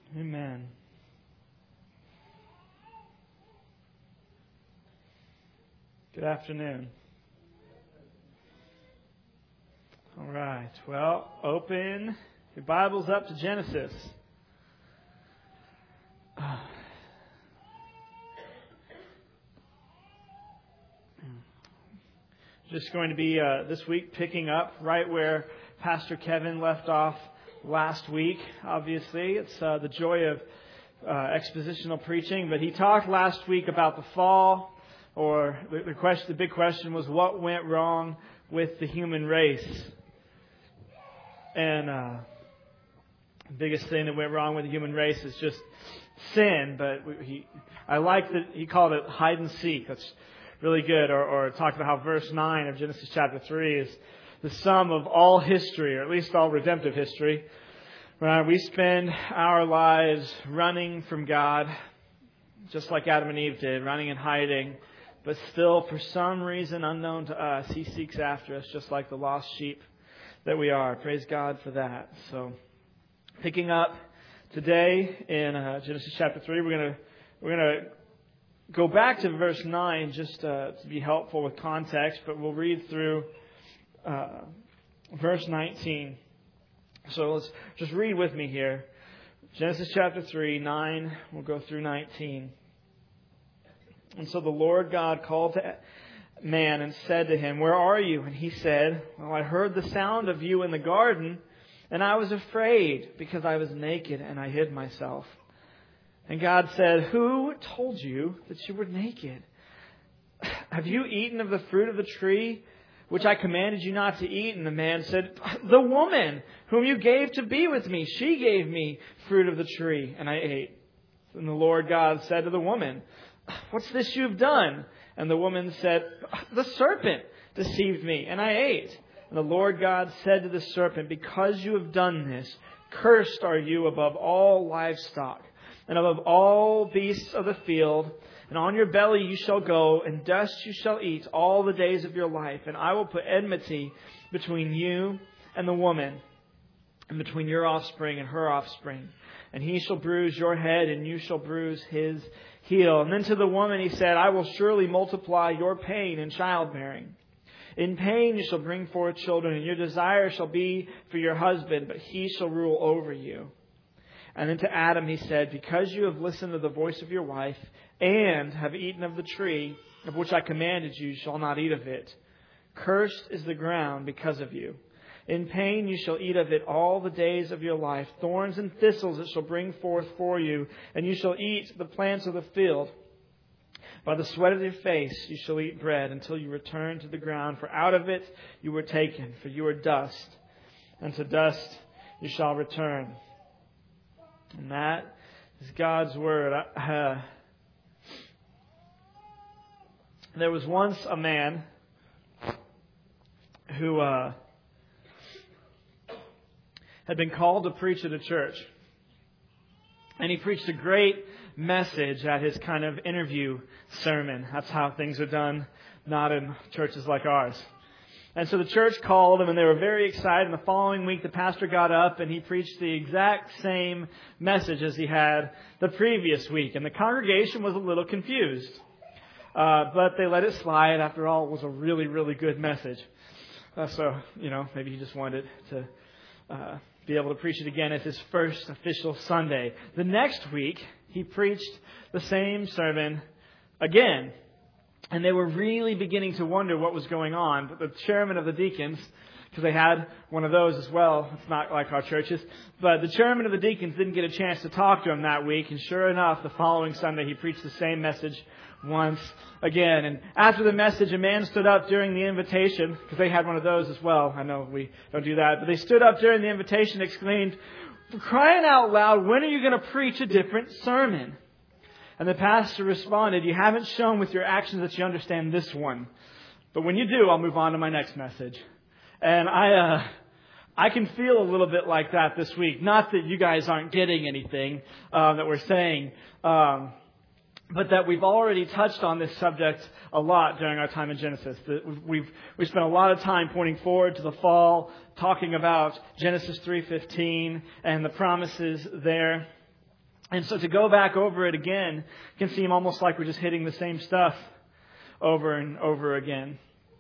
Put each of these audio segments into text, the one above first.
Amen. Good afternoon. All right. Well, open your Bibles up to Genesis. Just going to be this week picking up right where Pastor Kevin left off last week. Obviously, it's the joy of expositional preaching. But he talked last week about the fall, or the big question was what went wrong with the human race. And the biggest thing that went wrong with the human race is just sin. But I like that he called it hide and seek. That's really good. Or talked about how verse 9 of Genesis chapter 3 is the sum of all history, or at least all redemptive history. Right? We spend our lives running from God, just like Adam and Eve did, running and hiding. But still, for some reason unknown to us, He seeks after us, just like the lost sheep that we are. Praise God for that. So, picking up today in Genesis chapter 3, we're gonna go back to verse 9 just to be helpful with context, but we'll read through verse 19. So let's just read with me here. Genesis chapter 3, 9, we'll go through 19. And so the Lord God called to man and said to him, "Where are you?" And he said, "Well, I heard the sound of you in the garden, and I was afraid because I was naked and I hid myself." And God said, "Who told you that you were naked? Have you eaten of the fruit of the tree which I commanded you not to eat?" And the man said, "The woman whom you gave to be with me, she gave me fruit of the tree, and I ate." And the Lord God said to the woman, "What's this you have done?" And the woman said, "The serpent deceived me, and I ate." And the Lord God said to the serpent, "Because you have done this, cursed are you above all livestock, and above all beasts of the field. And on your belly you shall go, and dust you shall eat all the days of your life. And I will put enmity between you and the woman, and between your offspring and her offspring. And he shall bruise your head, and you shall bruise his heel." And then to the woman he said, "I will surely multiply your pain in childbearing. In pain you shall bring forth children, and your desire shall be for your husband, but he shall rule over you." And then to Adam he said, "Because you have listened to the voice of your wife, and have eaten of the tree of which I commanded you, you shall not eat of it. Cursed is the ground because of you. In pain you shall eat of it all the days of your life. Thorns and thistles it shall bring forth for you, and you shall eat the plants of the field. By the sweat of your face you shall eat bread until you return to the ground, for out of it you were taken, for you are dust, and to dust you shall return." And that is God's word. There was once a man who had been called to preach at a church. And he preached a great message at his kind of interview sermon. That's how things are done, not in churches like ours. And so the church called him, and they were very excited. And the following week, the pastor got up and he preached the exact same message as he had the previous week. And the congregation was a little confused. But they let it slide. After all, it was a really, really good message. So, maybe he just wanted to be able to preach it again as his first official Sunday. The next week, he preached the same sermon again. And they were really beginning to wonder what was going on. But the chairman of the deacons, because they had one of those as well, it's not like our churches, but the chairman of the deacons didn't get a chance to talk to him that week. And sure enough, the following Sunday, he preached the same message once again. And after the message, a man stood up during the invitation, because they had one of those as well. I know we don't do that, but they stood up during the invitation and exclaimed, "For crying out loud, when are you going to preach a different sermon?" And the pastor responded, "You haven't shown with your actions that you understand this one. But when you do, I'll move on to my next message." And I can feel a little bit like that this week. Not that you guys aren't getting anything that we're saying, but that we've already touched on this subject a lot during our time in Genesis. We've spent a lot of time pointing forward to the fall, talking about Genesis 3:15 and the promises there. And so to go back over it again can seem almost like we're just hitting the same stuff over and over again.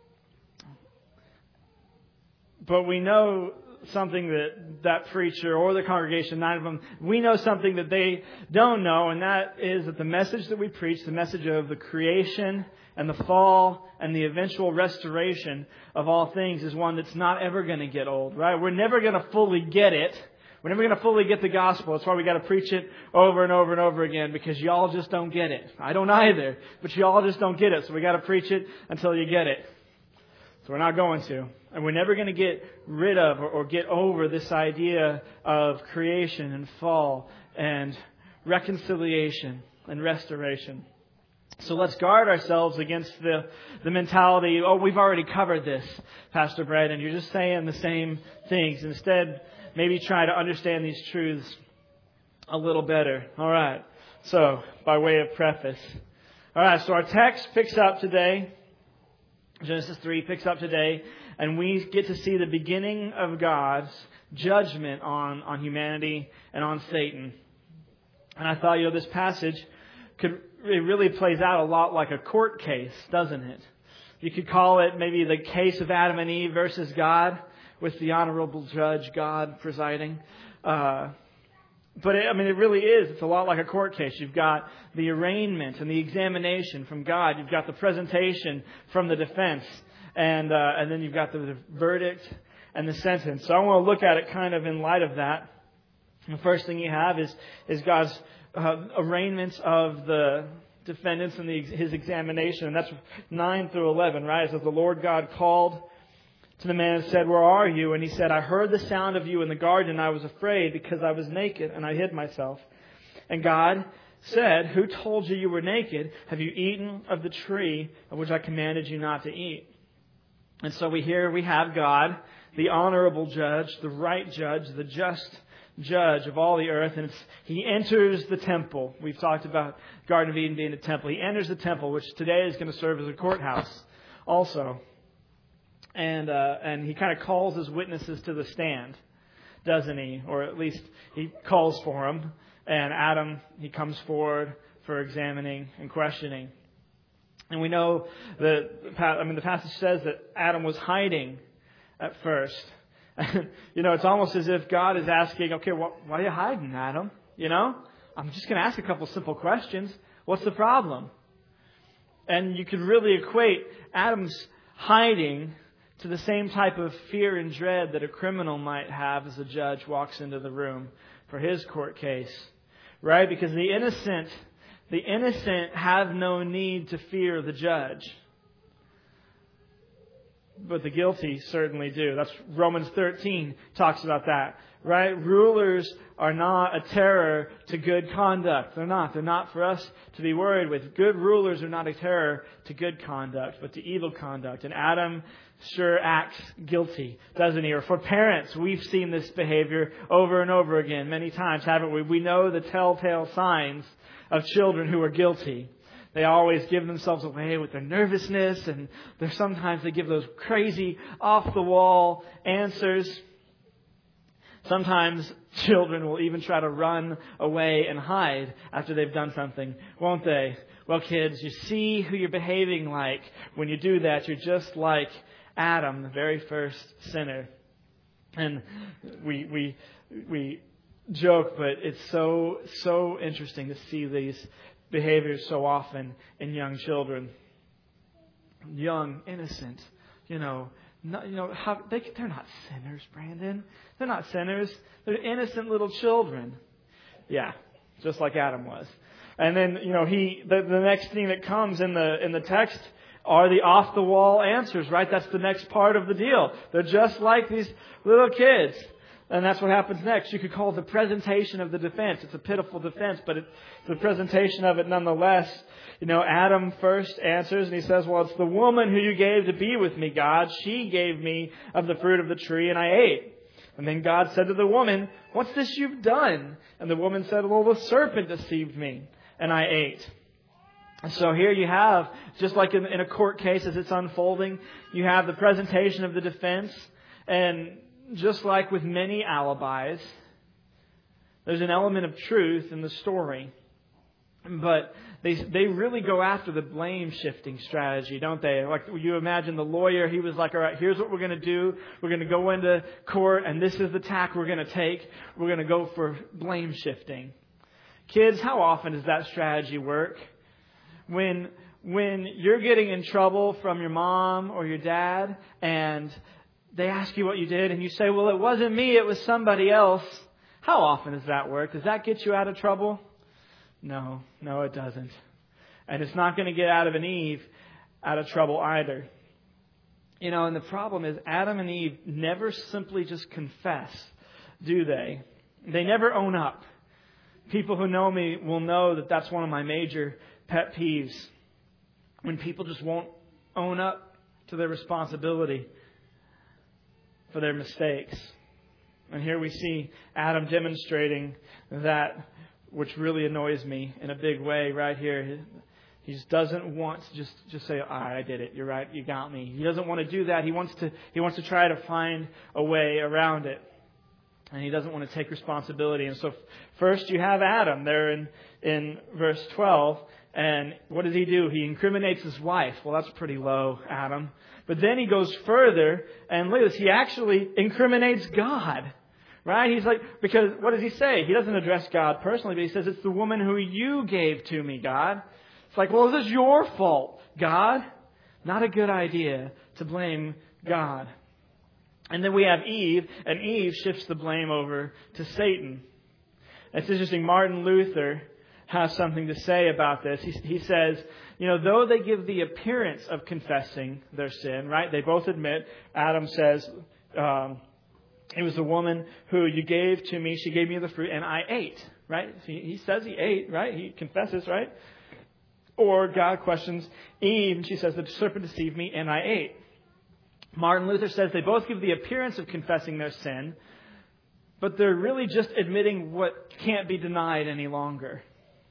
But we know something that preacher or the congregation, nine of them, we know something that they don't know, and that is that the message that we preach, the message of the creation and the fall and the eventual restoration of all things, is one that's not ever going to get old, right? We're never going to fully get it. We're never going to fully get the gospel. That's why we got to preach it over and over and over again, because y'all just don't get it. I don't either, but y'all just don't get it. So we got to preach it until you get it. So we're not going to. And we're never going to get rid of or get over this idea of creation and fall and reconciliation and restoration. So let's guard ourselves against the mentality, oh, we've already covered this, Pastor Brett, and you're just saying the same things. Instead, maybe try to understand these truths a little better. All right. So, by way of preface. All right, so our text picks up today. Genesis 3 picks up today, and we get to see the beginning of God's judgment on humanity and on Satan. And I thought, this passage it really plays out a lot like a court case, doesn't it? You could call it maybe the case of Adam and Eve versus God, with the honorable judge, God, presiding. But it really is. It's a lot like a court case. You've got the arraignment and the examination from God. You've got the presentation from the defense. And then you've got the verdict and the sentence. So I want to look at it kind of in light of that. And the first thing you have is God's arraignment of the defendants and his examination. And that's 9 through 11, right? It says, the Lord God called to the man and said, where are you? And he said, I heard the sound of you in the garden, and I was afraid because I was naked, and I hid myself. And God said, who told you you were naked? Have you eaten of the tree of which I commanded you not to eat? And so we have God, the honorable judge, the right judge, the just judge of all the earth. And he enters the temple. We've talked about Garden of Eden being a temple. He enters the temple, which today is going to serve as a courthouse also. And he kind of calls his witnesses to the stand, doesn't he? Or at least he calls for them. And Adam, he comes forward for examining and questioning. And we know that, the passage says that Adam was hiding at first. It's almost as if God is asking, okay, why are you hiding, Adam? I'm just going to ask a couple simple questions. What's the problem? And you could really equate Adam's hiding to the same type of fear and dread that a criminal might have as a judge walks into the room for his court case. Right? Because the innocent have no need to fear the judge. But the guilty certainly do. That's Romans 13 talks about that. Right? Rulers are not a terror to good conduct. They're not. They're not for us to be worried with. Good rulers are not a terror to good conduct, but to evil conduct. And Adam sure acts guilty, doesn't he? Or for parents, we've seen this behavior over and over again many times, haven't we? We know the telltale signs of children who are guilty. They always give themselves away with their nervousness, and sometimes they give those crazy, off-the-wall answers. Sometimes children will even try to run away and hide after they've done something, won't they? Well, kids, you see who you're behaving like. When you do that, you're just like Adam, the very first sinner. And we joke, but it's so interesting to see these behaviors so often in young children. Young, innocent, they're not sinners, Brandon. They're not sinners. They're innocent little children. Yeah, just like Adam was. And then, the next thing that comes in the text are the off-the-wall answers, right? That's the next part of the deal. They're just like these little kids. And that's what happens next. You could call it the presentation of the defense. It's a pitiful defense, but it's the presentation of it nonetheless. Adam first answers and he says, well, it's the woman who you gave to be with me, God. She gave me of the fruit of the tree and I ate. And then God said to the woman, what's this you've done? And the woman said, well, the serpent deceived me and I ate. And so here you have, just like in a court case as it's unfolding, you have the presentation of the defense. And just like with many alibis, There's an element of truth in the story. But they really go after the blame-shifting strategy, don't they? Like you imagine the lawyer, he was like, all right, here's what we're going to do. We're going to go into court, and this is the tack we're going to take. We're going to go for blame-shifting. Kids, how often does that strategy work? When you're getting in trouble from your mom or your dad, and they ask you what you did, and you say, well, it wasn't me, it was somebody else. How often does that work? Does that get you out of trouble? No, it doesn't. And it's not going to get Adam and Eve out of trouble either. And the problem is Adam and Eve never simply just confess, do they? They never own up. People who know me will know that that's one of my major pet peeves. When people just won't own up to their responsibility for their mistakes. And here we see Adam demonstrating that, which really annoys me in a big way right here. He just doesn't want to just say, all right, I did it. You're right. You got me. He doesn't want to do that. He wants to try to find a way around it. And he doesn't want to take responsibility. And so first you have Adam there in verse 12. And what does he do? He incriminates his wife. Well, that's pretty low, Adam. But then he goes further, and look at this. He actually incriminates God. Right? He's like, because what does he say? He doesn't address God personally, but he says, it's the woman who you gave to me, God. It's like, well, this is your fault, God. Not a good idea to blame God. And then we have Eve, and Eve shifts the blame over to Satan. It's interesting. Martin Luther has something to say about this. He says, though they give the appearance of confessing their sin, right? They both admit. Adam says, it was the woman who you gave to me. She gave me the fruit, and I ate, right? He says he ate, right? He confesses, right? Or God questions Eve, and she says, the serpent deceived me, and I ate. Martin Luther says they both give the appearance of confessing their sin, but they're really just admitting what can't be denied any longer.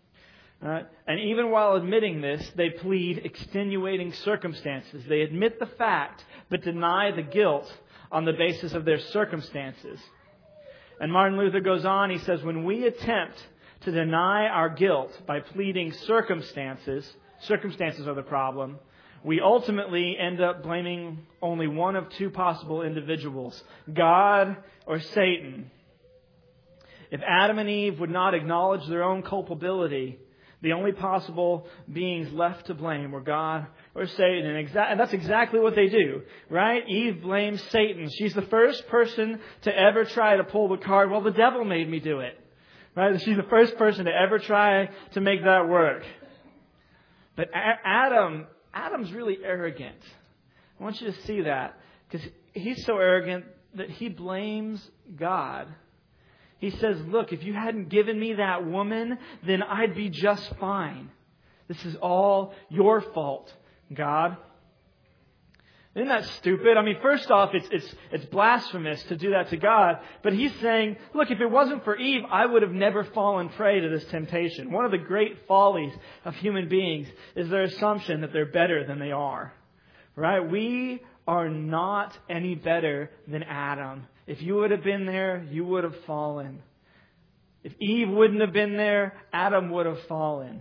And even while admitting this, they plead extenuating circumstances. They admit the fact, but deny the guilt on the basis of their circumstances. And Martin Luther goes on, he says, when we attempt to deny our guilt by pleading circumstances are the problem, we ultimately end up blaming only one of two possible individuals, God or Satan. If Adam and Eve would not acknowledge their own culpability, the only possible beings left to blame were God or Satan. And that's exactly what they do, right? Eve blames Satan. She's the first person to ever try to pull the card. Well, the devil made me do it. Right? She's the first person to ever try to make that work. But Adam's really arrogant. I want you to see that. Because he's so arrogant that he blames God. He says, look, if you hadn't given me that woman, then I'd be just fine. This is all your fault, God. Isn't that stupid? I mean, first off, it's blasphemous to do that to God. But he's saying, look, if it wasn't for Eve, I would have never fallen prey to this temptation. One of the great follies of human beings is their assumption that they're better than they are. Right? We are not any better than Adam. If you would have been there, you would have fallen. If Eve wouldn't have been there, Adam would have fallen.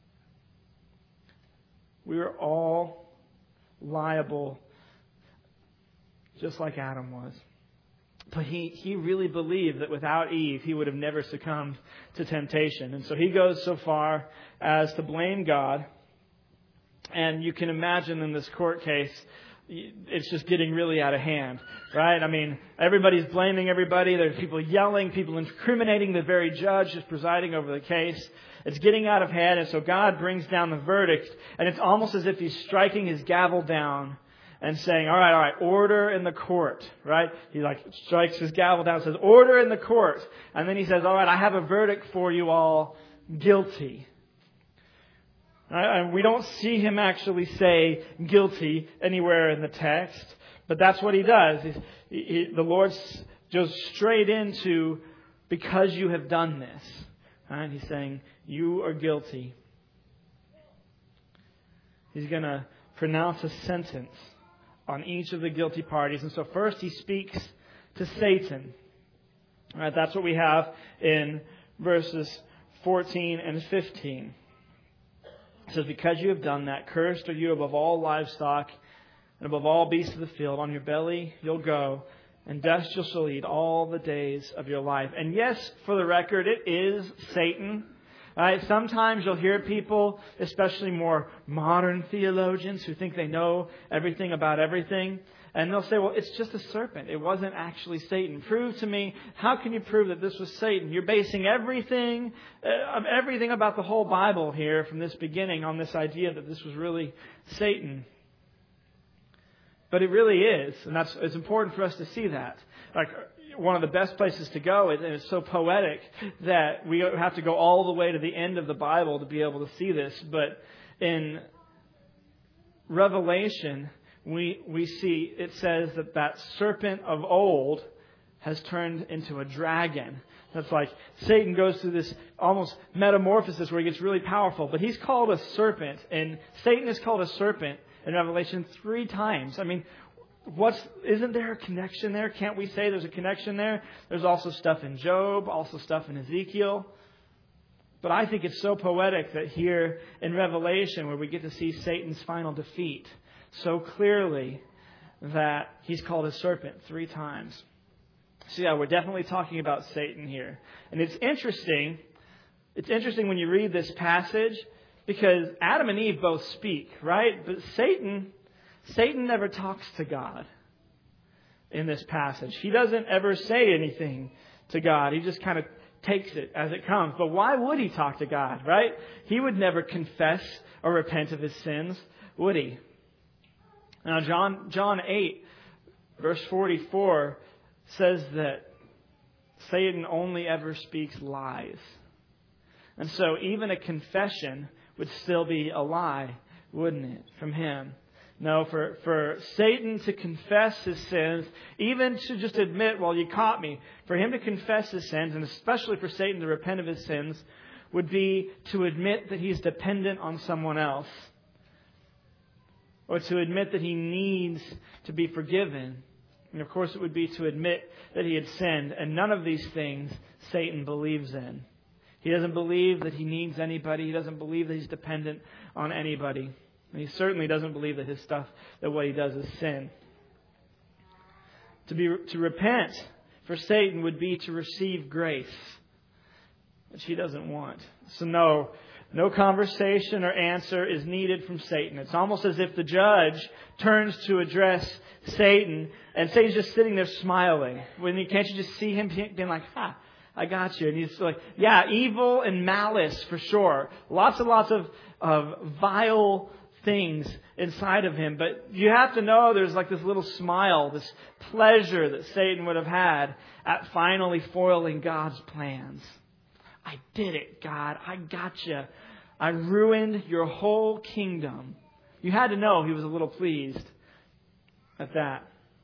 We were all liable, just like Adam was. But he really believed that without Eve, he would have never succumbed to temptation. And so he goes so far as to blame God. And you can imagine in this court case, it's just getting really out of hand, right? I mean, everybody's blaming everybody. There's people yelling, people incriminating the very judge who's presiding over the case. It's getting out of hand, and so God brings down the verdict, and it's almost as if He's striking His gavel down and saying, all right, order in the court, right? He strikes His gavel down and says, order in the court. And then He says, all right, I have a verdict for you all, guilty. And we don't see Him actually say guilty anywhere in the text, but that's what He does. The Lord goes straight into, because you have done this. Right? He's saying, you are guilty. He's going to pronounce a sentence on each of the guilty parties. And so first He speaks to Satan. All right, that's what we have in verses 14 and 15. It says, because you have done that, cursed are you above all livestock and above all beasts of the field. On your belly you'll go, and dust you shall eat all the days of your life. And yes, for the record, it is Satan. Sometimes you'll hear people, especially more modern theologians who think they know everything about everything, and they'll say, well, it's just a serpent. It wasn't actually Satan. Prove to me, how can you prove that this was Satan? You're basing everything about the whole Bible here from this beginning on this idea that this was really Satan. But it really is, and it's important for us to see that. Like, one of the best places to go, and it's so poetic that we have to go all the way to the end of the Bible to be able to see this. But in Revelation, we see it says that serpent of old has turned into a dragon. That's like Satan goes through this almost metamorphosis where he gets really powerful. But he's called a serpent, and Satan is called a serpent in Revelation 3 times. I mean, isn't there a connection there? Can't we say there's a connection there? There's also stuff in Job, also stuff in Ezekiel. But I think it's so poetic that here in Revelation, where we get to see Satan's final defeat so clearly, that he's called a serpent 3 times. So yeah, we're definitely talking about Satan here. And it's interesting when you read this passage, because Adam and Eve both speak, right? But Satan never talks to God in this passage. He doesn't ever say anything to God. He just kind of takes it as it comes. But why would he talk to God, right? He would never confess or repent of his sins, would he? Now, John 8, verse 44 says that Satan only ever speaks lies. And so even a confession would still be a lie, wouldn't it, from him? No, for Satan to confess his sins, even to just admit, well, you caught me, for him to confess his sins, and especially for Satan to repent of his sins, would be to admit that he's dependent on someone else, or to admit that he needs to be forgiven. And of course it would be to admit that he had sinned. And none of these things Satan believes in. He doesn't believe that he needs anybody. He doesn't believe that he's dependent on anybody. And he certainly doesn't believe that what he does is sin. To repent for Satan would be to receive grace, which he doesn't want. So no conversation or answer is needed from Satan. It's almost as if the judge turns to address Satan, and Satan's just sitting there smiling. Can't you just see him being like, I got you. And he's like, yeah, evil and malice for sure. Lots and lots of vile things inside of him. But you have to know there's like this little smile, this pleasure that Satan would have had at finally foiling God's plans. I did it, God. I got you. I ruined your whole kingdom. You had to know he was a little pleased at that.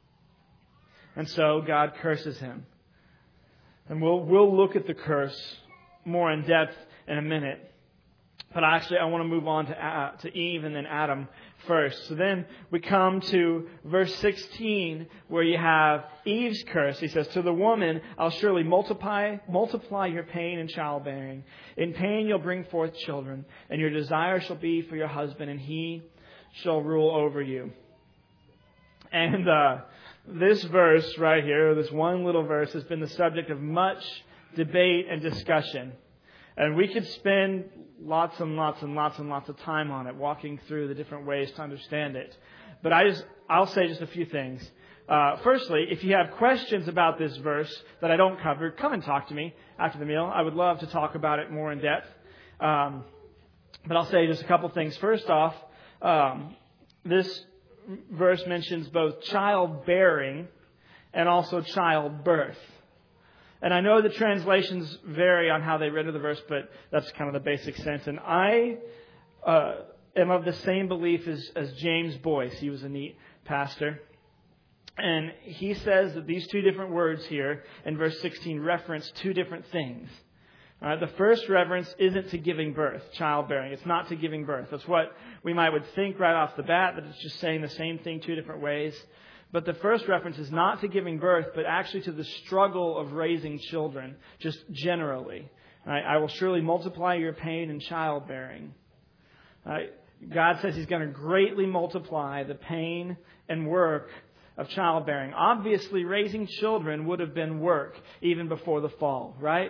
And so God curses him. And we'll look at the curse more in depth in a minute. But actually, I want to move on to Eve and then Adam first. So then we come to verse 16, where you have Eve's curse. He says, to the woman, I'll surely multiply your pain in childbearing. In pain you'll bring forth children, and your desire shall be for your husband, and he shall rule over you. And this verse right here, this one little verse, has been the subject of much debate and discussion. And we could spend lots and lots and lots and lots of time on it, walking through the different ways to understand it. But I'll say just a few things. Firstly, if you have questions about this verse that I don't cover, come and talk to me after the meal. I would love to talk about it more in depth. But I'll say just a couple things. First off, this verse mentions both childbearing and also childbirth. And I know the translations vary on how they render the verse, but that's kind of the basic sense. And I am of the same belief as James Boyce. He was a neat pastor. And he says that these two different words here in verse 16 reference two different things. The first reference isn't to giving birth, childbearing. It's not to giving birth. That's what we would think right off the bat, that it's just saying the same thing two different ways. But the first reference is not to giving birth, but actually to the struggle of raising children, just generally. Right? I will surely multiply your pain in childbearing. Right? God says He's going to greatly multiply the pain and work of childbearing. Obviously, raising children would have been work even before the fall, right?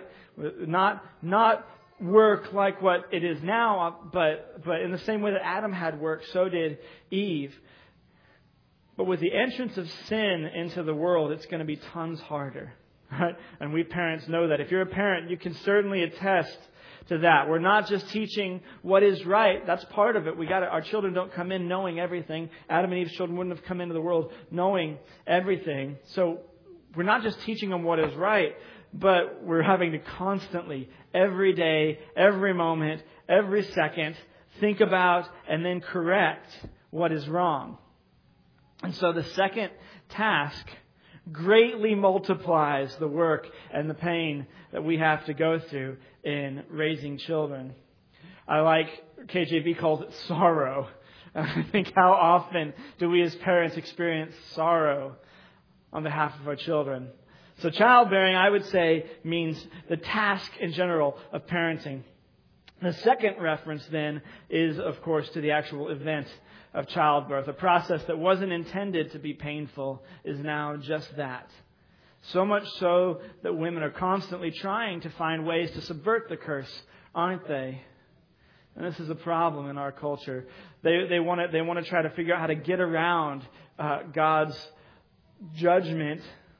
Not work like what it is now, but in the same way that Adam had work, so did Eve. But with the entrance of sin into the world, it's going to be tons harder, right? And we parents know that. If you're a parent, you can certainly attest to that. We're not just teaching what is right. That's part of it. Our children don't come in knowing everything. Adam and Eve's children wouldn't have come into the world knowing everything. So we're not just teaching them what is right, but we're having to constantly, every day, every moment, every second, think about and then correct what is wrong. And so the second task greatly multiplies the work and the pain that we have to go through in raising children. I like, KJV calls it sorrow. I think how often do we as parents experience sorrow on behalf of our children? So childbearing, I would say, means the task in general of parenting. The second reference then is, of course, to the actual event of childbirth. A process that wasn't intended to be painful is now just that. So much so that women are constantly trying to find ways to subvert the curse, aren't they? And this is a problem in our culture. They want to try to figure out how to get around God's judgment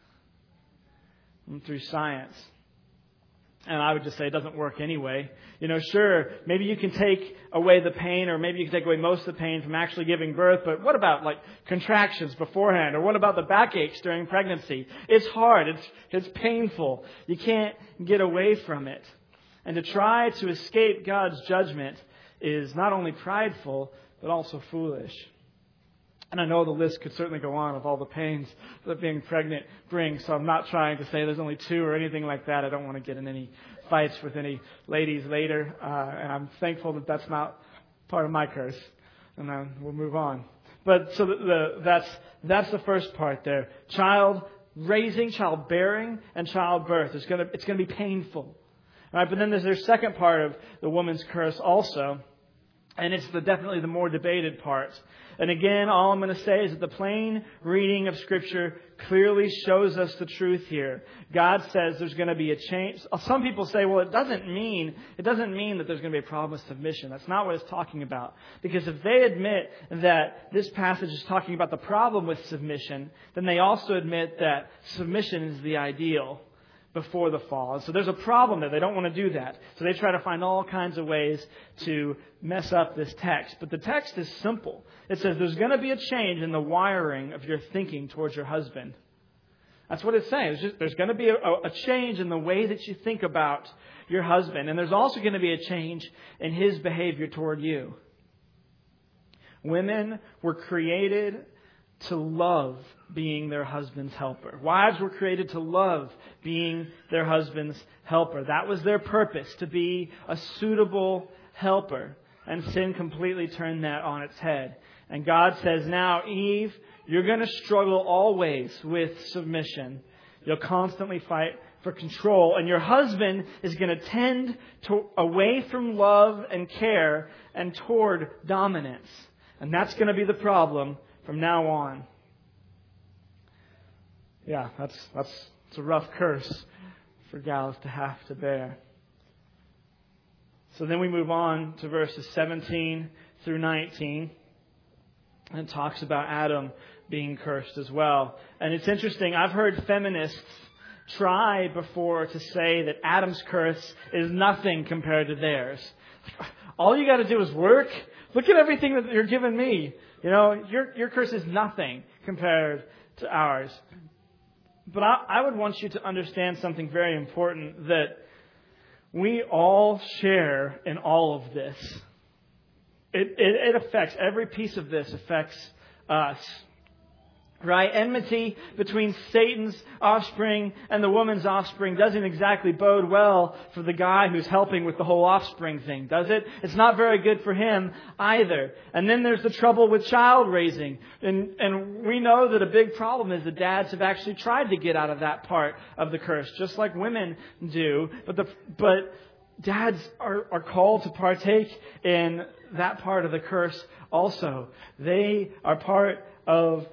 through science. And I would just say it doesn't work anyway. Sure, maybe you can take away the pain, or maybe you can take away most of the pain from actually giving birth, but what about contractions beforehand? Or what about the backaches during pregnancy? It's hard. It's painful. You can't get away from it. And to try to escape God's judgment is not only prideful, but also foolish. And I know the list could certainly go on with all the pains that being pregnant brings, so I'm not trying to say there's only two or anything like that. I don't want to get in any fights with any ladies later, and I'm thankful that that's not part of my curse. And then we'll move on. But so that's the first part there. Child raising, childbearing, and childbirth. It's going to be painful. All right, but then there's the second part of the woman's curse also. And it's definitely the more debated part. And again, all I'm going to say is that the plain reading of Scripture clearly shows us the truth here. God says there's going to be a change. Some people say, well, it doesn't mean that there's going to be a problem with submission. That's not what it's talking about. Because if they admit that this passage is talking about the problem with submission, then they also admit that submission is the ideal before the fall. And so there's a problem there. They don't want to do that. So they try to find all kinds of ways to mess up this text. But the text is simple. It says there's going to be a change in the wiring of your thinking towards your husband. That's what it's saying. There's going to be a change in the way that you think about your husband. And there's also going to be a change in his behavior toward you. Women were created to love being their husband's helper. Wives were created to love being their husband's helper. That was their purpose, to be a suitable helper. And sin completely turned that on its head. And God says, now, Eve, you're going to struggle always with submission. You'll constantly fight for control. And your husband is going to tend away from love and care and toward dominance. And that's going to be the problem from now on. Yeah, that's a rough curse for gals to have to bear. So then we move on to verses 17 through 19. And it talks about Adam being cursed as well. And it's interesting, I've heard feminists try before to say that Adam's curse is nothing compared to theirs. All you got to do is work. Look at everything that you're giving me. Your curse is nothing compared to ours. But I would want you to understand something very important, that we all share in all of this. It affects, every piece of this affects us. Right? Enmity between Satan's offspring and the woman's offspring doesn't exactly bode well for the guy who's helping with the whole offspring thing, does it? It's not very good for him either. And then there's the trouble with child raising. And we know that a big problem is the dads have actually tried to get out of that part of the curse, just like women do. But dads are called to partake in that part of the curse also. They are part of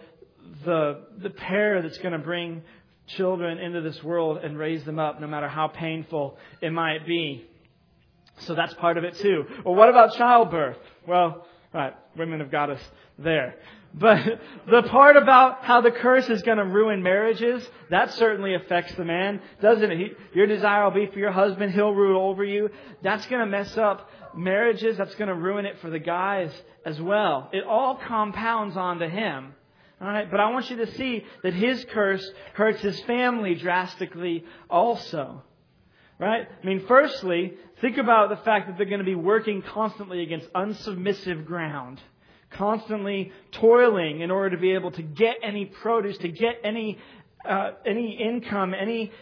the pair that's going to bring children into this world and raise them up, no matter how painful it might be. So that's part of it too. Well, what about childbirth? Well, right, women have got us there. But the part about how the curse is going to ruin marriages, that certainly affects the man, doesn't it? Your desire will be for your husband, he'll rule over you. That's going to mess up marriages. That's going to ruin it for the guys as well. It all compounds onto him. All right, but I want you to see that his curse hurts his family drastically also. Right? I mean, firstly, think about the fact that they're going to be working constantly against unsubmissive ground. Constantly toiling in order to be able to get any produce, to get any income, any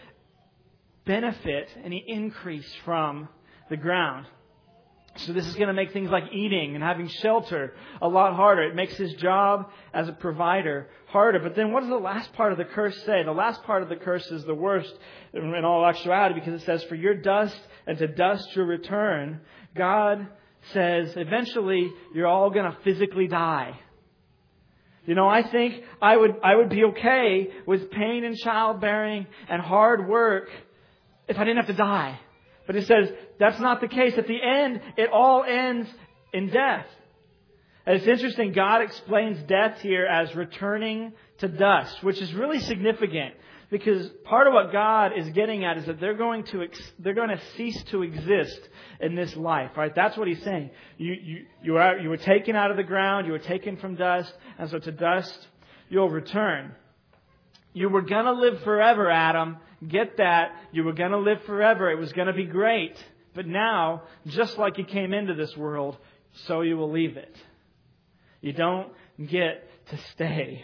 benefit, any increase from the ground. So this is going to make things like eating and having shelter a lot harder. It makes his job as a provider harder. But then what does the last part of the curse say? The last part of the curse is the worst in all actuality, because it says, for your dust and to dust your return. God says eventually you're all going to physically die. You know, I think I would be okay with pain and childbearing and hard work if I didn't have to die. But it says that's not the case. At the end, it all ends in death. And it's interesting, God explains death here as returning to dust, which is really significant, because part of what God is getting at is that they're going to cease to exist in this life, right? That's what He's saying. You were taken out of the ground, you were taken from dust, and so to dust you'll return. You were going to live forever, Adam. Get that. You were going to live forever. It was going to be great. But now, just like you came into this world, so you will leave it. You don't get to stay.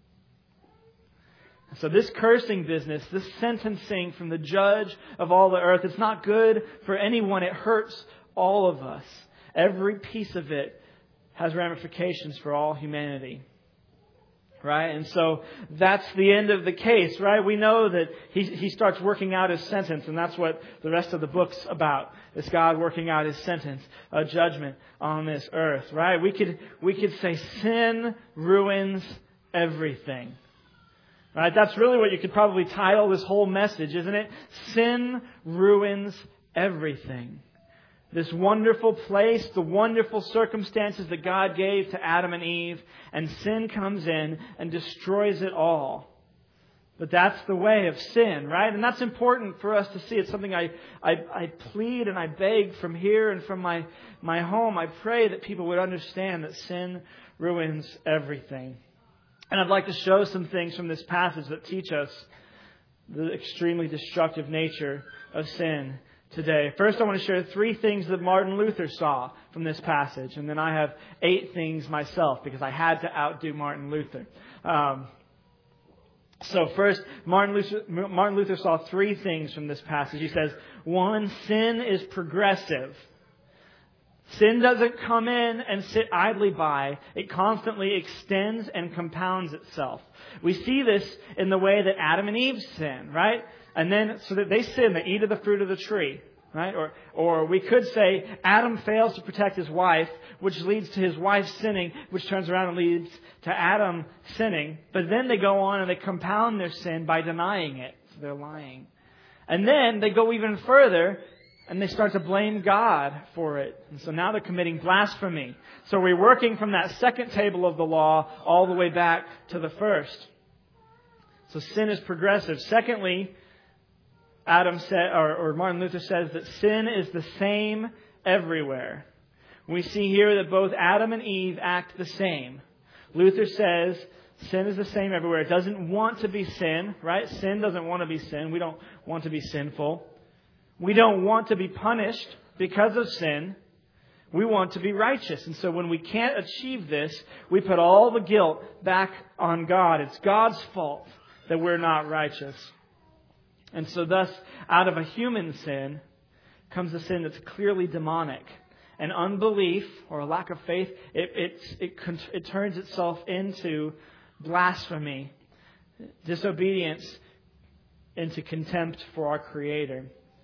So this cursing business, this sentencing from the judge of all the earth, it's not good for anyone. It hurts all of us. Every piece of it has ramifications for all humanity. Right? And so that's the end of the case, right? We know that he starts working out his sentence, and that's what the rest of the book's about. It's God working out his sentence, a judgment on this earth, right? We could say sin ruins everything. Right? That's really what you could probably title this whole message, isn't it? Sin ruins everything. This wonderful place, the wonderful circumstances that God gave to Adam and Eve, and sin comes in and destroys it all. But that's the way of sin, right? And that's important for us to see. It's something I plead and I beg from here and from my home. I pray that people would understand that sin ruins everything. And I'd like to show some things from this passage that teach us the extremely destructive nature of sin today. First, I want to share 3 things that Martin Luther saw from this passage. And then I have 8 things myself, because I had to outdo Martin Luther. So first, Martin Luther saw 3 things from this passage. He says, 1, sin is progressive. Sin doesn't come in and sit idly by. It constantly extends and compounds itself. We see this in the way that Adam and Eve sin, right? And then, so that they sin, they eat of the fruit of the tree, right? Or we could say Adam fails to protect his wife, which leads to his wife sinning, which turns around and leads to Adam sinning. But then they go on and they compound their sin by denying it. So they're lying. And then they go even further and they start to blame God for it. And so now they're committing blasphemy. So we're working from that second table of the law all the way back to the first. So sin is progressive. Secondly, Martin Luther says that sin is the same everywhere. We see here that both Adam and Eve act the same. Luther says sin is the same everywhere. It doesn't want to be sin, right? Sin doesn't want to be sin. We don't want to be sinful. We don't want to be punished because of sin. We want to be righteous. And so when we can't achieve this, we put all the guilt back on God. It's God's fault that we're not righteous. And so thus, out of a human sin comes a sin that's clearly demonic. And unbelief, or a lack of faith, it turns itself into blasphemy, disobedience, into contempt for our Creator.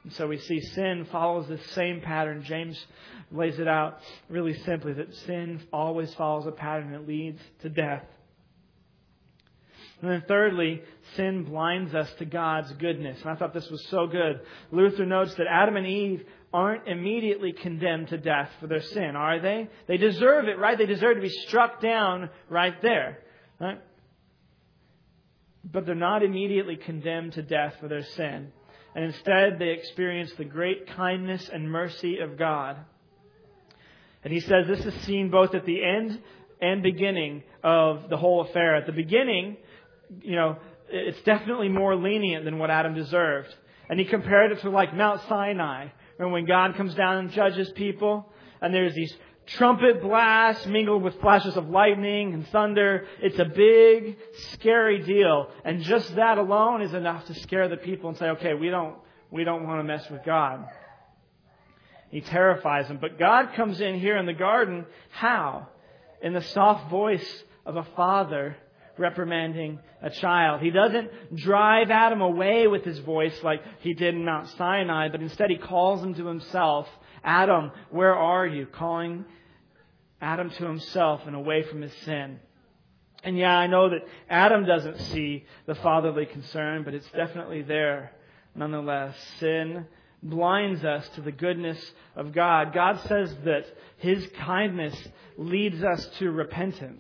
And so we see sin follows this same pattern. James lays it out really simply, that sin always follows a pattern that leads to death. And then thirdly, sin blinds us to God's goodness. And I thought this was so good. Luther notes that Adam and Eve aren't immediately condemned to death for their sin, are they? They deserve it, right? They deserve to be struck down right there, right? But they're not immediately condemned to death for their sin. And instead, they experience the great kindness and mercy of God. And he says this is seen both at the end and beginning of the whole affair. At the beginning, it's definitely more lenient than what Adam deserved. And he compared it to like Mount Sinai. And when God comes down and judges people, and there's these trumpet blasts mingled with flashes of lightning and thunder. It's a big, scary deal. And just that alone is enough to scare the people and say, okay, we don't want to mess with God. He terrifies them. But God comes in here in the garden. How? In the soft voice of a father reprimanding a child. He doesn't drive Adam away with his voice like he did in Mount Sinai, but instead he calls him to himself. Adam, where are you? Calling Adam to himself and away from his sin. And yeah, I know that Adam doesn't see the fatherly concern, but it's definitely there nonetheless. Sin blinds us to the goodness of God. God says that His kindness leads us to repentance.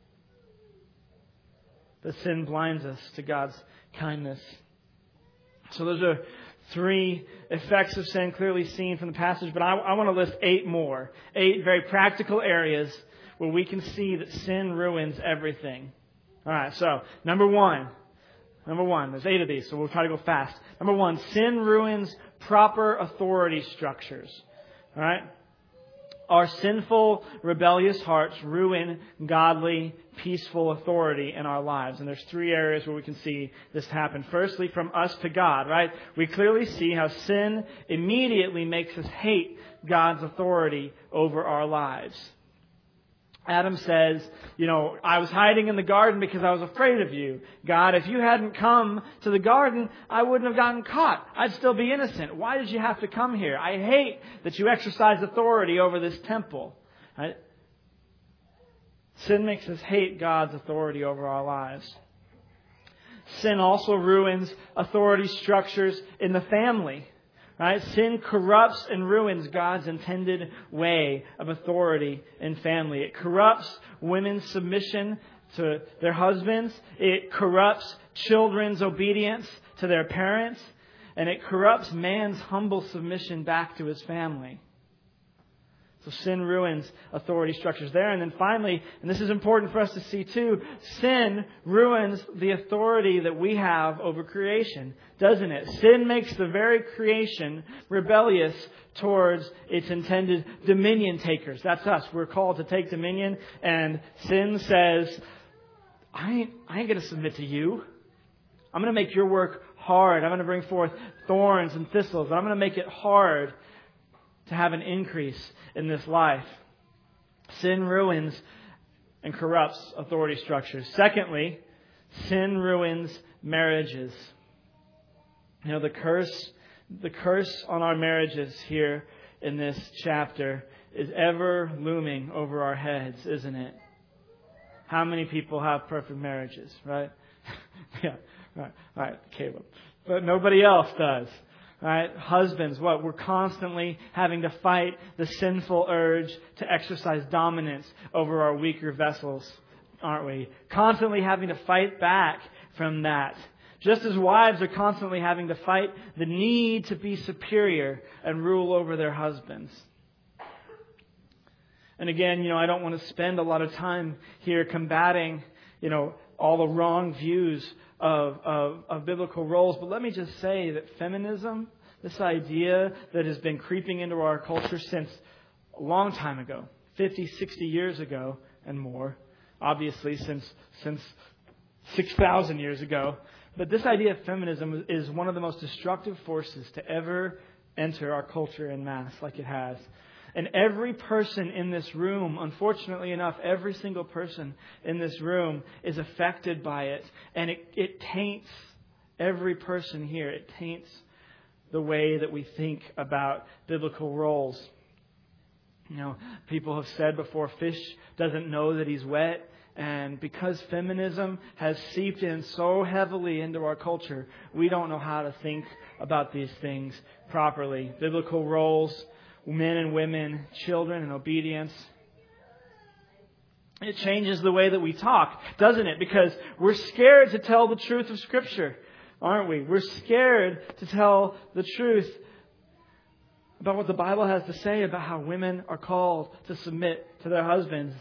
But sin blinds us to God's kindness. So those are 3 effects of sin clearly seen from the passage, but I want to list 8 more. 8 very practical areas where we can see that sin ruins everything. All right, so number one, there's 8 of these, so we'll try to go fast. Number 1, sin ruins proper authority structures. All right? Our sinful, rebellious hearts ruin godly, peaceful authority in our lives. And there's 3 areas where we can see this happen. Firstly, from us to God, right? We clearly see how sin immediately makes us hate God's authority over our lives. Adam says, I was hiding in the garden because I was afraid of you. God, if you hadn't come to the garden, I wouldn't have gotten caught. I'd still be innocent. Why did you have to come here? I hate that you exercise authority over this temple. Right? Sin makes us hate God's authority over our lives. Sin also ruins authority structures in the family. Right? Sin corrupts and ruins God's intended way of authority in family. It corrupts women's submission to their husbands. It corrupts children's obedience to their parents. And it corrupts man's humble submission back to his family. So sin ruins authority structures there. And then finally, and this is important for us to see too, sin ruins the authority that we have over creation, doesn't it? Sin makes the very creation rebellious towards its intended dominion takers. That's us. We're called to take dominion. And sin says, I ain't going to submit to you. I'm going to make your work hard. I'm going to bring forth thorns and thistles. And I'm going to make it hard to have an increase in this life. Sin ruins and corrupts authority structures. Secondly, sin ruins marriages. The curse on our marriages here in this chapter is ever looming over our heads, isn't it? How many people have perfect marriages, right? Yeah, right, Caleb. But nobody else does. Right? Husbands, we're constantly having to fight the sinful urge to exercise dominance over our weaker vessels, aren't we? Constantly having to fight back from that. Just as wives are constantly having to fight the need to be superior and rule over their husbands. And again, I don't want to spend a lot of time here combating, all the wrong views of biblical roles. But let me just say that feminism, this idea that has been creeping into our culture since a long time ago, 50, 60 years ago and more, obviously since 6,000 years ago. But this idea of feminism is one of the most destructive forces to ever enter our culture en masse like it has. And every person in this room, unfortunately enough, every single person in this room is affected by it. And it taints every person here. It taints the way that we think about biblical roles. People have said before, fish doesn't know that he's wet. And because feminism has seeped in so heavily into our culture, we don't know how to think about these things properly. Biblical roles, men and women, children and obedience. It changes the way that we talk, doesn't it? Because we're scared to tell the truth of Scripture, aren't we? We're scared to tell the truth about what the Bible has to say about how women are called to submit to their husbands.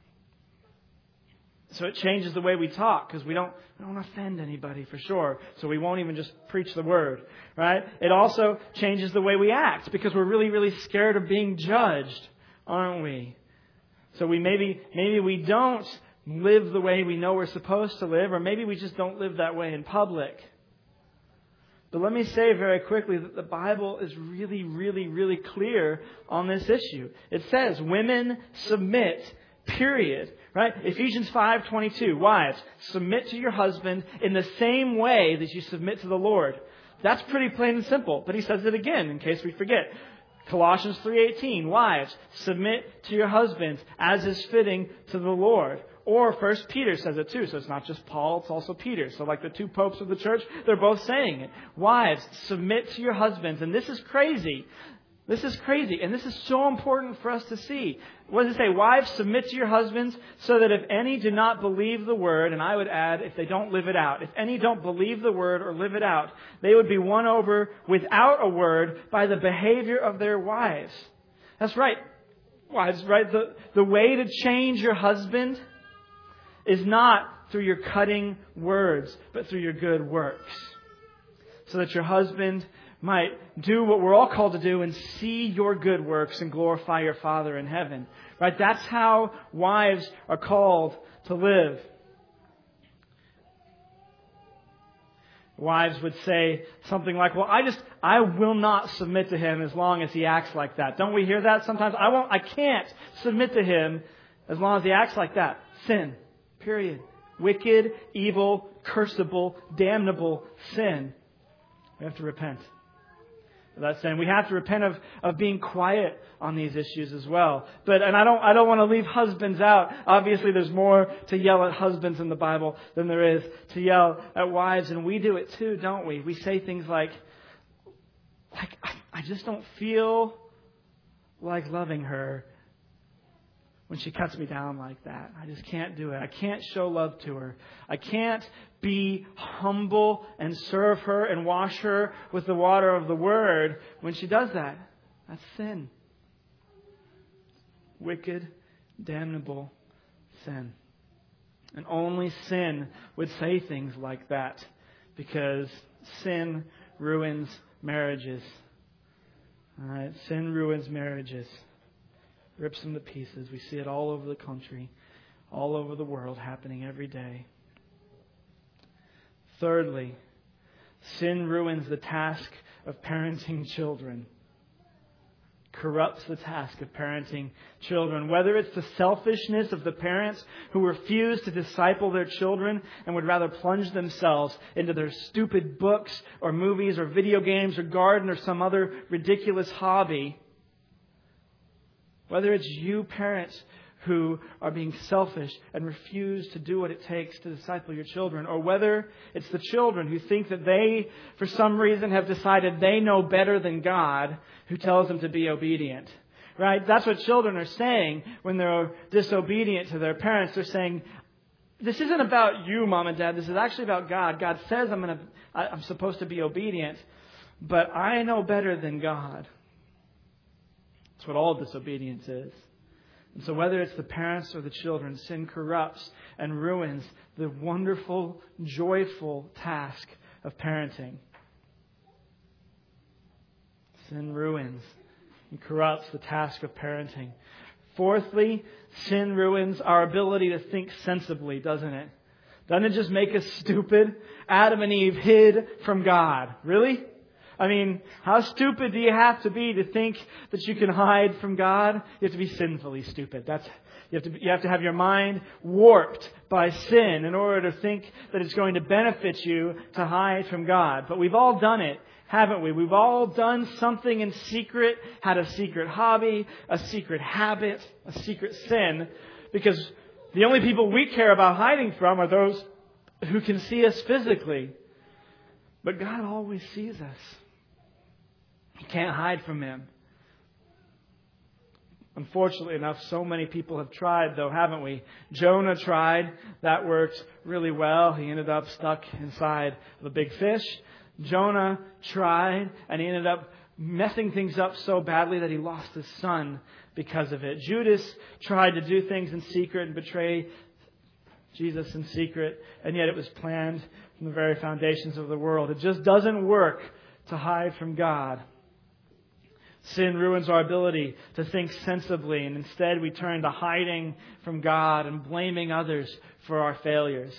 So it changes the way we talk because we don't offend anybody for sure. So we won't even just preach the word, right? It also changes the way we act because we're really, really scared of being judged, aren't we? So maybe we don't live the way we know we're supposed to live, or maybe we just don't live that way in public. But let me say very quickly that the Bible is really, really, really clear on this issue. It says, women submit, period. Right? Ephesians 5:22, wives, submit to your husband in the same way that you submit to the Lord. That's pretty plain and simple, but he says it again in case we forget. Colossians 3:18, wives, submit to your husbands as is fitting to the Lord. Or 1 Peter says it too, so it's not just Paul, it's also Peter. So like the two popes of the church, they're both saying it. Wives, submit to your husbands. And this is crazy. This is crazy, and this is so important for us to see. What does it say? Wives, submit to your husbands so that if any do not believe the word, and I would add, if they don't live it out, if any don't believe the word or live it out, they would be won over without a word by the behavior of their wives. That's right. Wives, right? The way to change your husband is not through your cutting words, but through your good works. So that your husband might do what we're all called to do and see your good works and glorify your Father in heaven. Right? That's how wives are called to live. Wives would say something like, well, I will not submit to him as long as he acts like that. Don't we hear that sometimes? I can't submit to him as long as he acts like that. Sin. Period. Wicked, evil, curseable, damnable sin. We have to repent. That's saying we have to repent of being quiet on these issues as well. And I don't want to leave husbands out. Obviously, there's more to yell at husbands in the Bible than there is to yell at wives, and we do it too, don't we? We say things like I just don't feel like loving her when she cuts me down like that. I just can't do it. I can't show love to her. I can't be humble and serve her and wash her with the water of the Word when she does that. That's sin. Wicked, damnable sin. And only sin would say things like that because sin ruins marriages. All right, sin ruins marriages. Rips them to pieces. We see it all over the country, all over the world, happening every day. Thirdly, sin ruins the task of parenting children. Corrupts the task of parenting children. Whether it's the selfishness of the parents who refuse to disciple their children and would rather plunge themselves into their stupid books or movies or video games or garden or some other ridiculous hobby. Whether it's you parents who are being selfish and refuse to do what it takes to disciple your children, or whether it's the children who think that they, for some reason, have decided they know better than God, who tells them to be obedient. Right? That's what children are saying when they're disobedient to their parents. They're saying, this isn't about you, Mom and Dad. This is actually about God. God says I'm supposed to be obedient, but I know better than God. That's what all disobedience is. And so whether it's the parents or the children, sin corrupts and ruins the wonderful, joyful task of parenting. Sin ruins and corrupts the task of parenting. Fourthly, sin ruins our ability to think sensibly, doesn't it? Doesn't it just make us stupid? Adam and Eve hid from God. Really? I mean, how stupid do you have to be to think that you can hide from God? You have to be sinfully stupid. You have to have your mind warped by sin in order to think that it's going to benefit you to hide from God. But we've all done it, haven't we? We've all done something in secret, had a secret hobby, a secret habit, a secret sin, because the only people we care about hiding from are those who can see us physically. But God always sees us. You can't hide from Him. Unfortunately enough, so many people have tried, though, haven't we? Jonah tried. That worked really well. He ended up stuck inside of a big fish. Jonah tried, and he ended up messing things up so badly that he lost his son because of it. Judas tried to do things in secret and betray Jesus in secret, and yet it was planned from the very foundations of the world. It just doesn't work to hide from God. Sin ruins our ability to think sensibly, and instead we turn to hiding from God and blaming others for our failures.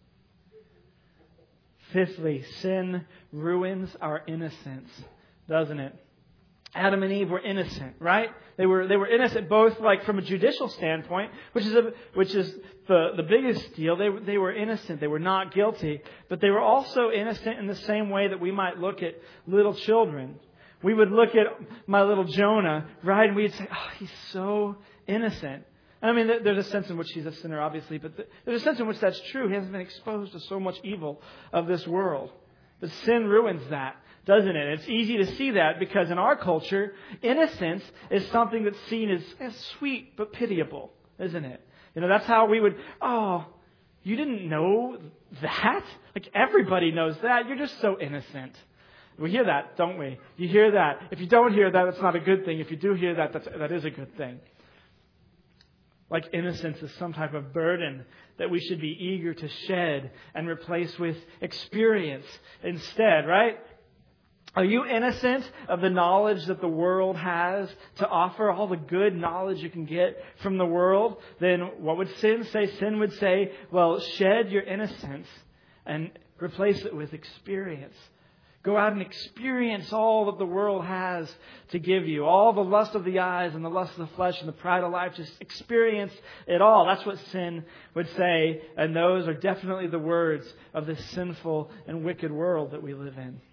Fifthly, sin ruins our innocence, doesn't it? Adam and Eve were innocent, right? They were innocent both like from a judicial standpoint, which is the biggest deal. They were innocent. They were not guilty, but they were also innocent in the same way that we might look at little children. We would look at my little Jonah, right, and we'd say, "Oh, he's so innocent." I mean, there's a sense in which he's a sinner, obviously, but there's a sense in which that's true. He hasn't been exposed to so much evil of this world. But sin ruins that, doesn't it? It's easy to see that because in our culture, innocence is something that's seen as sweet but pitiable, isn't it? That's how we would, "Oh, you didn't know that? Like everybody knows that. You're just so innocent." We hear that, don't we? You hear that. If you don't hear that, it's not a good thing. If you do hear that, that is a good thing. Like innocence is some type of burden that we should be eager to shed and replace with experience instead, right? Are you innocent of the knowledge that the world has to offer, all the good knowledge you can get from the world? Then what would sin say? Sin would say, well, shed your innocence and replace it with experience. Go out and experience all that the world has to give you. All the lust of the eyes and the lust of the flesh and the pride of life. Just experience it all. That's what sin would say. And those are definitely the words of this sinful and wicked world that we live in.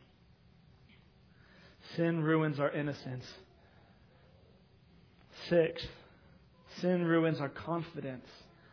Sin ruins our innocence. 6, sin ruins our confidence.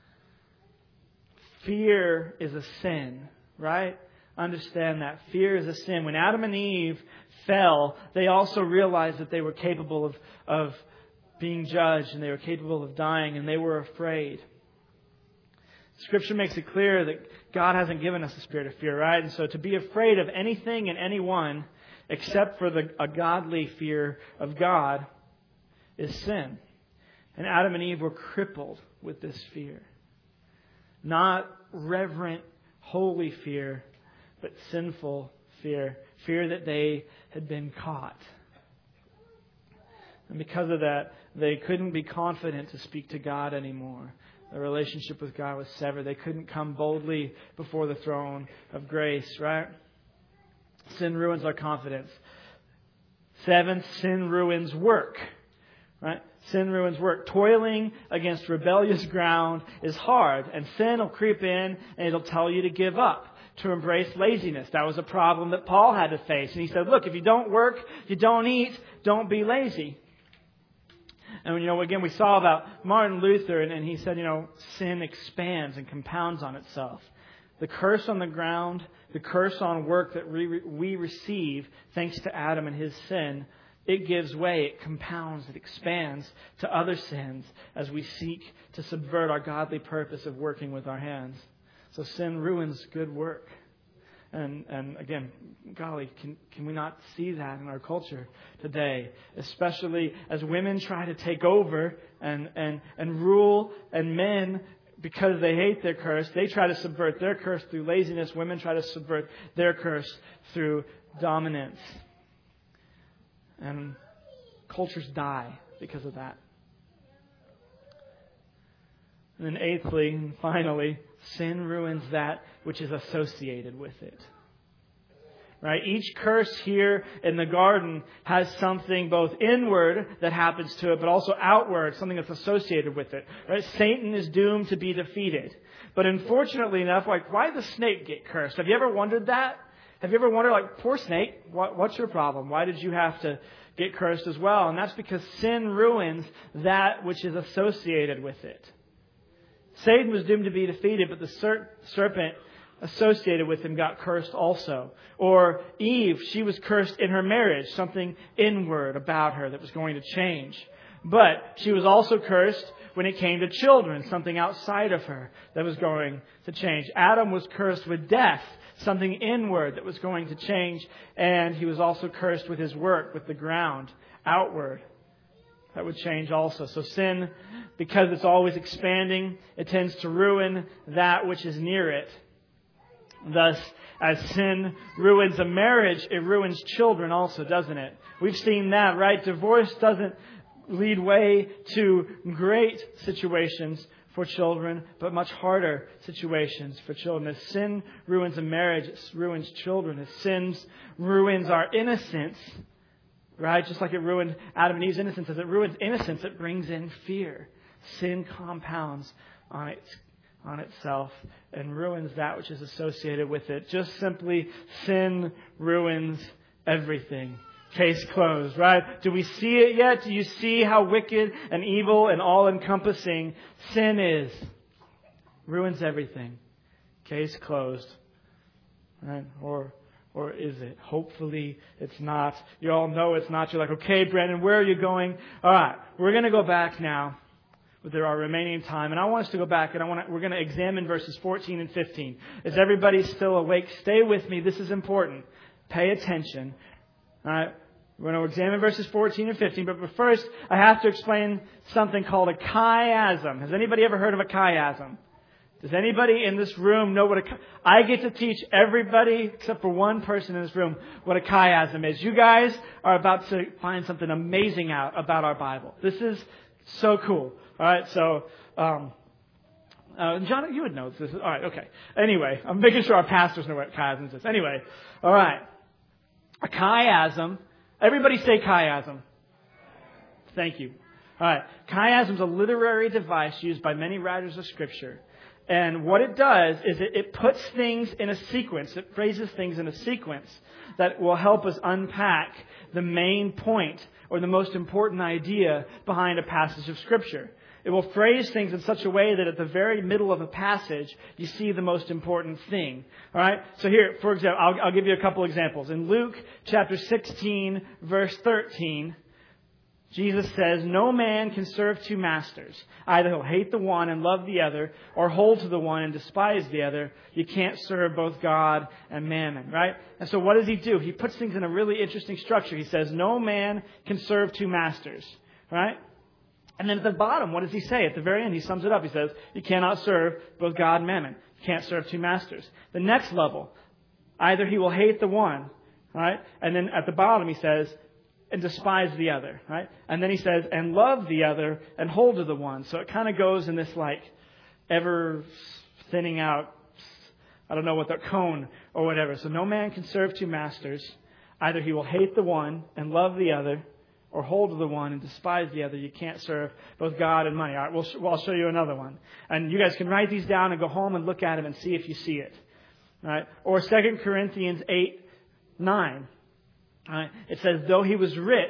Fear is a sin, right? Understand that. Fear is a sin. When Adam and Eve fell, they also realized that they were capable of being judged and they were capable of dying, and they were afraid. Scripture makes it clear that God hasn't given us a spirit of fear, right? And so to be afraid of anything and anyone except for a godly fear of God is sin. And Adam and Eve were crippled with this fear. Not reverent, holy fear, but sinful fear. Fear that they had been caught. And because of that, they couldn't be confident to speak to God anymore. The relationship with God was severed. They couldn't come boldly before the throne of grace, right? Sin ruins our confidence. 7, sin ruins work, right? Sin ruins work. Toiling against rebellious ground is hard, and sin will creep in and it'll tell you to give up, to embrace laziness. That was a problem that Paul had to face. And he said, look, if you don't work, you don't eat, don't be lazy. And, again, we saw about Martin Luther, and he said, sin expands and compounds on itself. The curse on the ground, the curse on work that we receive thanks to Adam and his sin, it gives way, it compounds, it expands to other sins as we seek to subvert our godly purpose of working with our hands. So sin ruins good work. And again, golly, can we not see that in our culture today? Especially as women try to take over and rule, and men, because they hate their curse, they try to subvert their curse through laziness. Women try to subvert their curse through dominance. And cultures die because of that. And then 8thly and finally, sin ruins that which is associated with it. Right? Each curse here in the garden has something both inward that happens to it, but also outward, something that's associated with it. Right? Satan is doomed to be defeated. But unfortunately enough, why did the snake get cursed? Have you ever wondered that? Have you ever wondered, like, poor snake, what's your problem? Why did you have to get cursed as well? And that's because sin ruins that which is associated with it. Satan was doomed to be defeated, but the serpent associated with him got cursed also. Or Eve, she was cursed in her marriage, something inward about her that was going to change. But she was also cursed when it came to children, something outside of her that was going to change. Adam was cursed with death, something inward that was going to change. And he was also cursed with his work, with the ground, outward. That would change also. So sin, because it's always expanding, it tends to ruin that which is near it. Thus, as sin ruins a marriage, it ruins children also, doesn't it? We've seen that, right? Divorce doesn't lead way to great situations for children, but much harder situations for children. As sin ruins a marriage, it ruins children. As sin ruins our innocence, right? Just like it ruined Adam and Eve's innocence. As it ruins innocence, it brings in fear. Sin compounds on itself and ruins that which is associated with it. Just simply, sin ruins everything. Case closed, right? Do we see it yet? Do you see how wicked and evil and all-encompassing sin is? Ruins everything. Case closed. Right? Or is it? Hopefully it's not. You all know it's not. You're like, okay, Brandon, where are you going? All right, we're going to go back now with our remaining time. And I want us to go back and we're going to examine verses 14 and 15. Is everybody still awake? Stay with me. This is important. Pay attention. All right, we're going to examine verses 14 and 15. But first, I have to explain something called a chiasm. Has anybody ever heard of a chiasm? Does anybody in this room know what I get to teach everybody, except for one person in this room, what a chiasm is. You guys are about to find something amazing out about our Bible. This is so cool. All right, so, John, you would know this. All right, okay. Anyway, I'm making sure our pastors know what chiasm is. Anyway, all right. A chiasm. Everybody say chiasm. Thank you. All right. Chiasm is a literary device used by many writers of Scripture. And what it does is it puts things in a sequence. It phrases things in a sequence that will help us unpack the main point or the most important idea behind a passage of Scripture. It will phrase things in such a way that at the very middle of a passage, you see the most important thing. All right? So here, for example, I'll give you a couple examples. In Luke chapter 16, verse 13, Jesus says, "No man can serve two masters. Either he'll hate the one and love the other, or hold to the one and despise the other. You can't serve both God and mammon," right? And so what does he do? He puts things in a really interesting structure. He says, no man can serve two masters, right? And then at the bottom, what does he say? At the very end, he sums it up. He says, you cannot serve both God and mammon. You can't serve two masters. The next level, either he will hate the one, right? And then at the bottom, he says, and despise the other, right? And then he says, and love the other and hold to the one. So it kind of goes in this like ever thinning out, I don't know what the cone or whatever. So no man can serve two masters. Either he will hate the one and love the other, or hold to the one and despise the other. You can't serve both God and money. All right, I'll show you another one. And you guys can write these down and go home and look at them and see if you see it. All right? Or 2 Corinthians 8:9. Right. It says, though he was rich,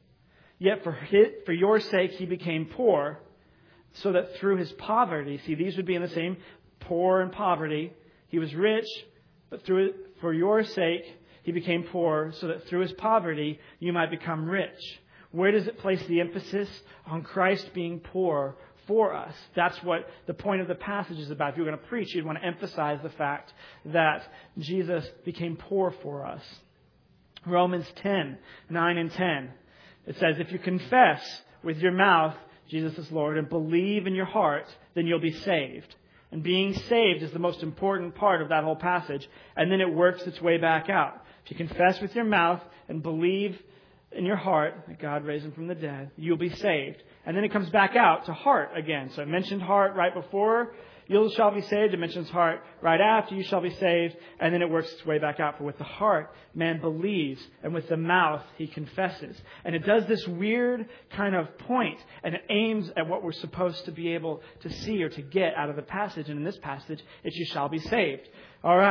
yet for your sake he became poor, so that through his poverty, see, these would be in the same, poor and poverty. He was rich, but for your sake he became poor, so that through his poverty you might become rich. Where does it place the emphasis? On Christ being poor for us. That's what the point of the passage is about. If you were going to preach, you'd want to emphasize the fact that Jesus became poor for us. Romans 10:9 and 10. It says, if you confess with your mouth Jesus is Lord and believe in your heart, then you'll be saved. And being saved is the most important part of that whole passage. And then it works its way back out. If you confess with your mouth and believe in your heart that God raised him from the dead, you'll be saved. And then it comes back out to heart again. So it mentioned heart right before, you shall be saved. It mentions heart right after, you shall be saved. And then it works its way back out. For with the heart, man believes. And with the mouth, he confesses. And it does this weird kind of point. And it aims at what we're supposed to be able to see or to get out of the passage. And in this passage, it's you shall be saved. All right.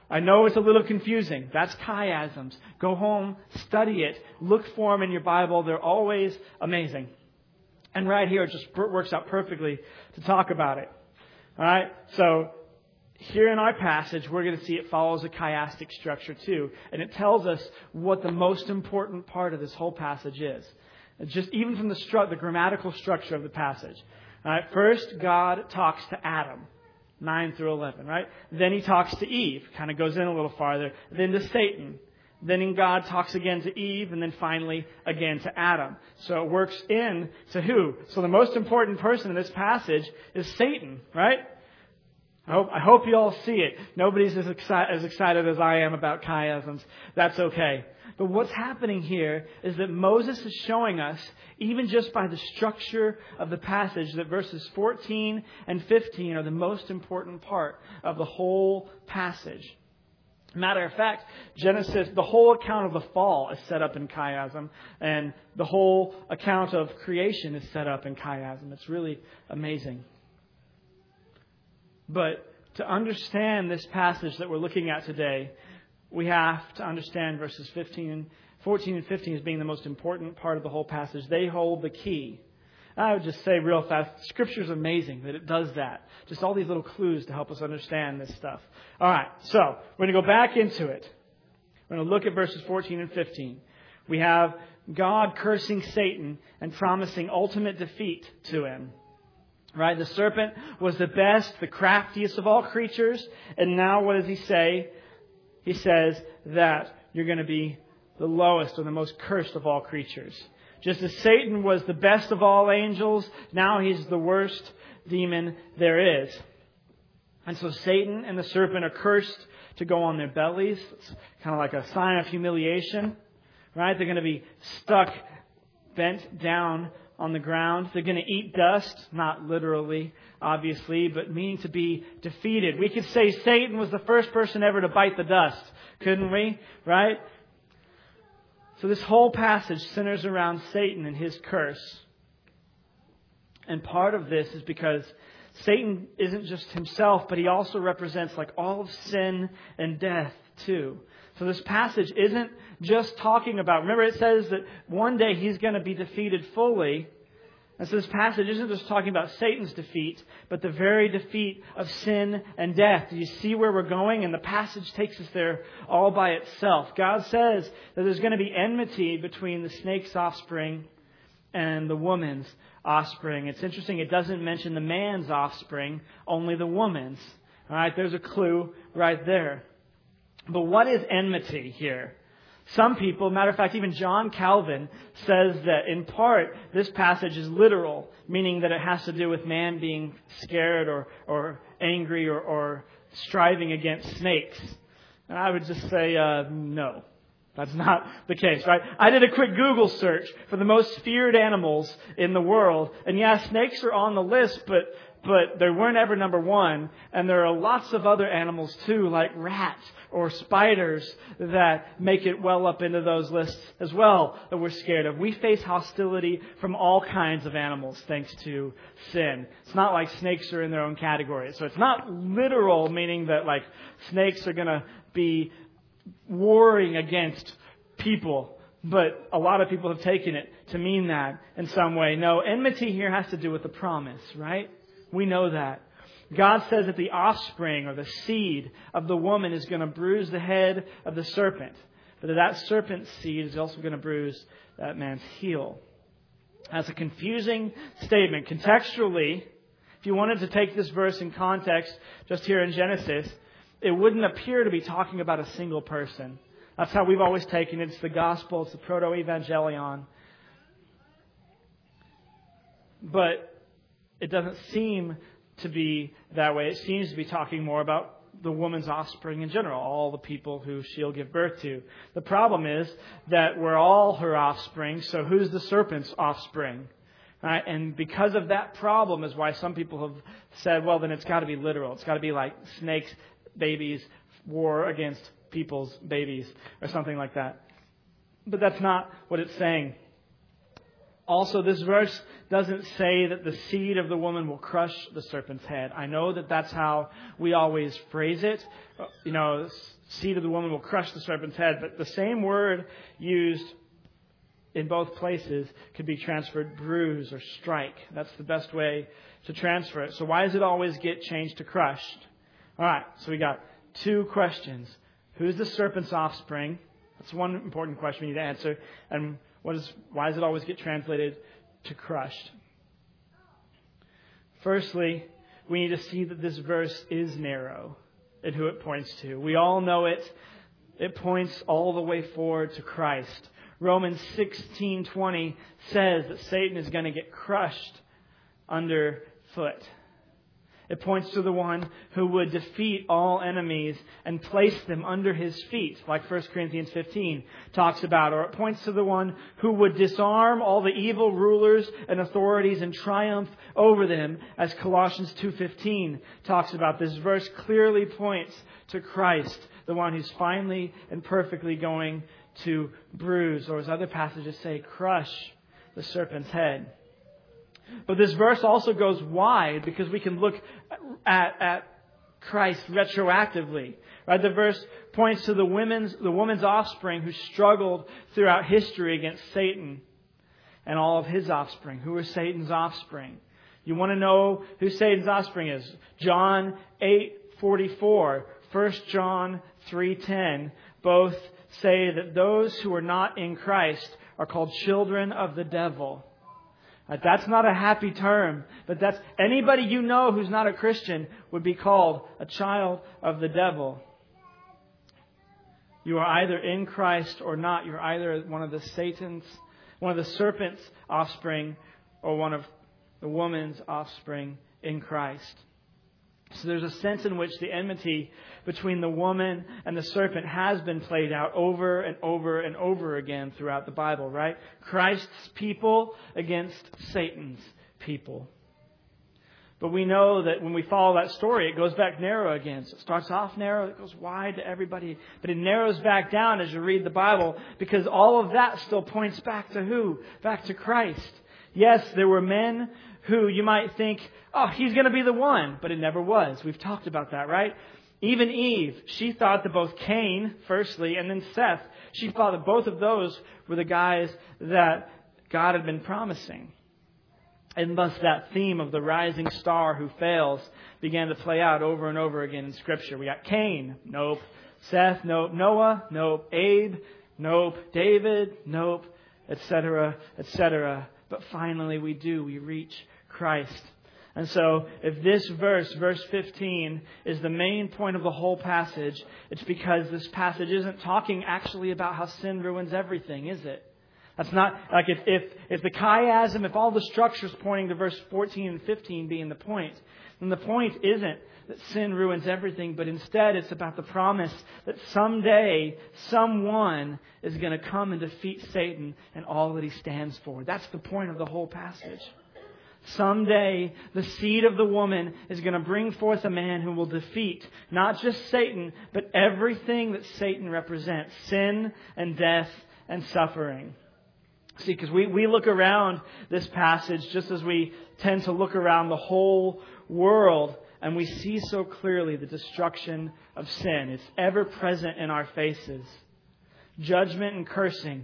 I know it's a little confusing. That's chiasms. Go home, study it, look for them in your Bible. They're always amazing. And right here, it just works out perfectly to talk about it. All right? So here in our passage, we're going to see it follows a chiastic structure too. And it tells us what the most important part of this whole passage is. Just even from the grammatical structure of the passage. All right? First, God talks to Adam. 9 through 11, right? Then he talks to Eve, kind of goes in a little farther. Then to Satan. Then God talks again to Eve, and then finally again to Adam. So it works in to who? So the most important person in this passage is Satan, right? I hope you all see it. Nobody's as excited as I am about chiasms. That's okay. But what's happening here is that Moses is showing us, even just by the structure of the passage, that verses 14 and 15 are the most important part of the whole passage. Matter of fact, Genesis, the whole account of the fall is set up in chiasm, and the whole account of creation is set up in chiasm. It's really amazing. But to understand this passage that we're looking at today, we have to understand verses 14 and 15 as being the most important part of the whole passage. They hold the key. I would just say real fast, Scripture is amazing that it does that. Just all these little clues to help us understand this stuff. All right, so we're going to go back into it. We're going to look at verses 14 and 15. We have God cursing Satan and promising ultimate defeat to him. Right? The serpent was the best, the craftiest of all creatures. And now what does he say? He says that you're going to be the lowest or the most cursed of all creatures. Just as Satan was the best of all angels, now he's the worst demon there is. And so Satan and the serpent are cursed to go on their bellies. It's kind of like a sign of humiliation. Right? They're going to be stuck, bent down on the ground. They're going to eat dust, not literally, obviously, but meaning to be defeated. We could say Satan was the first person ever to bite the dust, couldn't we? Right? So this whole passage centers around Satan and his curse. And part of this is because Satan isn't just himself, but he also represents like all of sin and death too. So this passage isn't just talking about, remember it says that one day he's going to be defeated fully. And so this passage isn't just talking about Satan's defeat, but the very defeat of sin and death. Do you see where we're going? And the passage takes us there all by itself. God says that there's going to be enmity between the snake's offspring and the woman's offspring. It's interesting, it doesn't mention the man's offspring, only the woman's. All right, there's a clue right there. But what is enmity here? Some people, matter of fact, even John Calvin says that in part this passage is literal, meaning that it has to do with man being scared or angry or striving against snakes. And I would just say no. That's not the case, right? I did a quick Google search for the most feared animals in the world. And yeah, snakes are on the list, but they weren't ever number one. And there are lots of other animals too, like rats or spiders that make it well up into those lists as well that we're scared of. We face hostility from all kinds of animals thanks to sin. It's not like snakes are in their own category. So it's not literal, meaning that like snakes are going to be warring against people. But a lot of people have taken it to mean that in some way. No, enmity here has to do with the promise, right? We know that. God says that the offspring or the seed of the woman is going to bruise the head of the serpent. But that serpent's seed is also going to bruise that man's heel. That's a confusing statement. Contextually, if you wanted to take this verse in context, just here in Genesis, it wouldn't appear to be talking about a single person. That's how we've always taken it. It's the gospel. It's the proto-evangelion. But it doesn't seem to be that way. It seems to be talking more about the woman's offspring in general, all the people who she'll give birth to. The problem is that we're all her offspring, so who's the serpent's offspring? Right? And because of that problem is why some people have said, well, then it's got to be literal. It's got to be like snakes, babies, war against people's babies, or something like that. But that's not what it's saying. Also, this verse doesn't say that the seed of the woman will crush the serpent's head. I know that that's how we always phrase it. Seed of the woman will crush the serpent's head. But the same word used in both places could be transferred bruise or strike. That's the best way to transfer it. So why does it always get changed to crushed? All right, so we got two questions. Who's the serpent's offspring? That's one important question we need to answer. And why does it always get translated to crushed? Firstly, we need to see that this verse is narrow in who it points to. We all know it. It points all the way forward to Christ. Romans 16:20 says that Satan is going to get crushed underfoot. It points to the one who would defeat all enemies and place them under his feet, like 1 Corinthians 15 talks about. Or it points to the one who would disarm all the evil rulers and authorities and triumph over them, as Colossians 2:15 talks about. This verse clearly points to Christ, the one who's finally and perfectly going to bruise, or as other passages say, crush the serpent's head. But this verse also goes wide because we can look at Christ retroactively. Right? The verse points to the woman's offspring who struggled throughout history against Satan and all of his offspring. Who are Satan's offspring? You want to know who Satan's offspring is? John 8:44, 1 John 3:10, both say that those who are not in Christ are called children of the devil. That's not a happy term, but that's anybody you know who's not a Christian would be called a child of the devil. You are either in Christ or not. You're either one of the serpent's offspring, or one of the woman's offspring in Christ. So there's a sense in which the enmity between the woman and the serpent has been played out over and over and over again throughout the Bible, right? Christ's people against Satan's people. But we know that when we follow that story, it goes back narrow again. So it starts off narrow, it goes wide to everybody, but it narrows back down as you read the Bible, because all of that still points back to who? Back to Christ. Yes, there were men who you might think, oh, he's going to be the one. But it never was. We've talked about that, right? Even Eve, she thought that both Cain, firstly, and then Seth, she thought that both of those were the guys that God had been promising. And thus that theme of the rising star who fails began to play out over and over again in Scripture. We got Cain, nope. Seth, nope. Noah, nope. Abe, nope. David, nope. Etc., etc. But finally we reach Christ. And so if this verse 15, is the main point of the whole passage, it's because this passage isn't talking actually about how sin ruins everything, is it? That's not like if the chiasm, if all the structure's pointing to verse 14 and 15 being the point, then the point isn't that sin ruins everything, but instead it's about the promise that someday someone is going to come and defeat Satan and all that he stands for. That's the point of the whole passage. Someday, the seed of the woman is going to bring forth a man who will defeat not just Satan, but everything that Satan represents. Sin and death and suffering. See, because we look around this passage just as we tend to look around the whole world, and we see so clearly the destruction of sin. It's ever present in our faces. Judgment and cursing.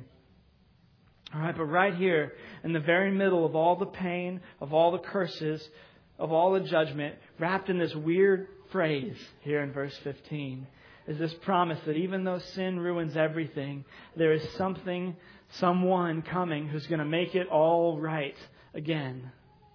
All right, but right here, in the very middle of all the pain, of all the curses, of all the judgment, wrapped in this weird phrase here in verse 15, is this promise that even though sin ruins everything, there is someone coming who's going to make it all right again.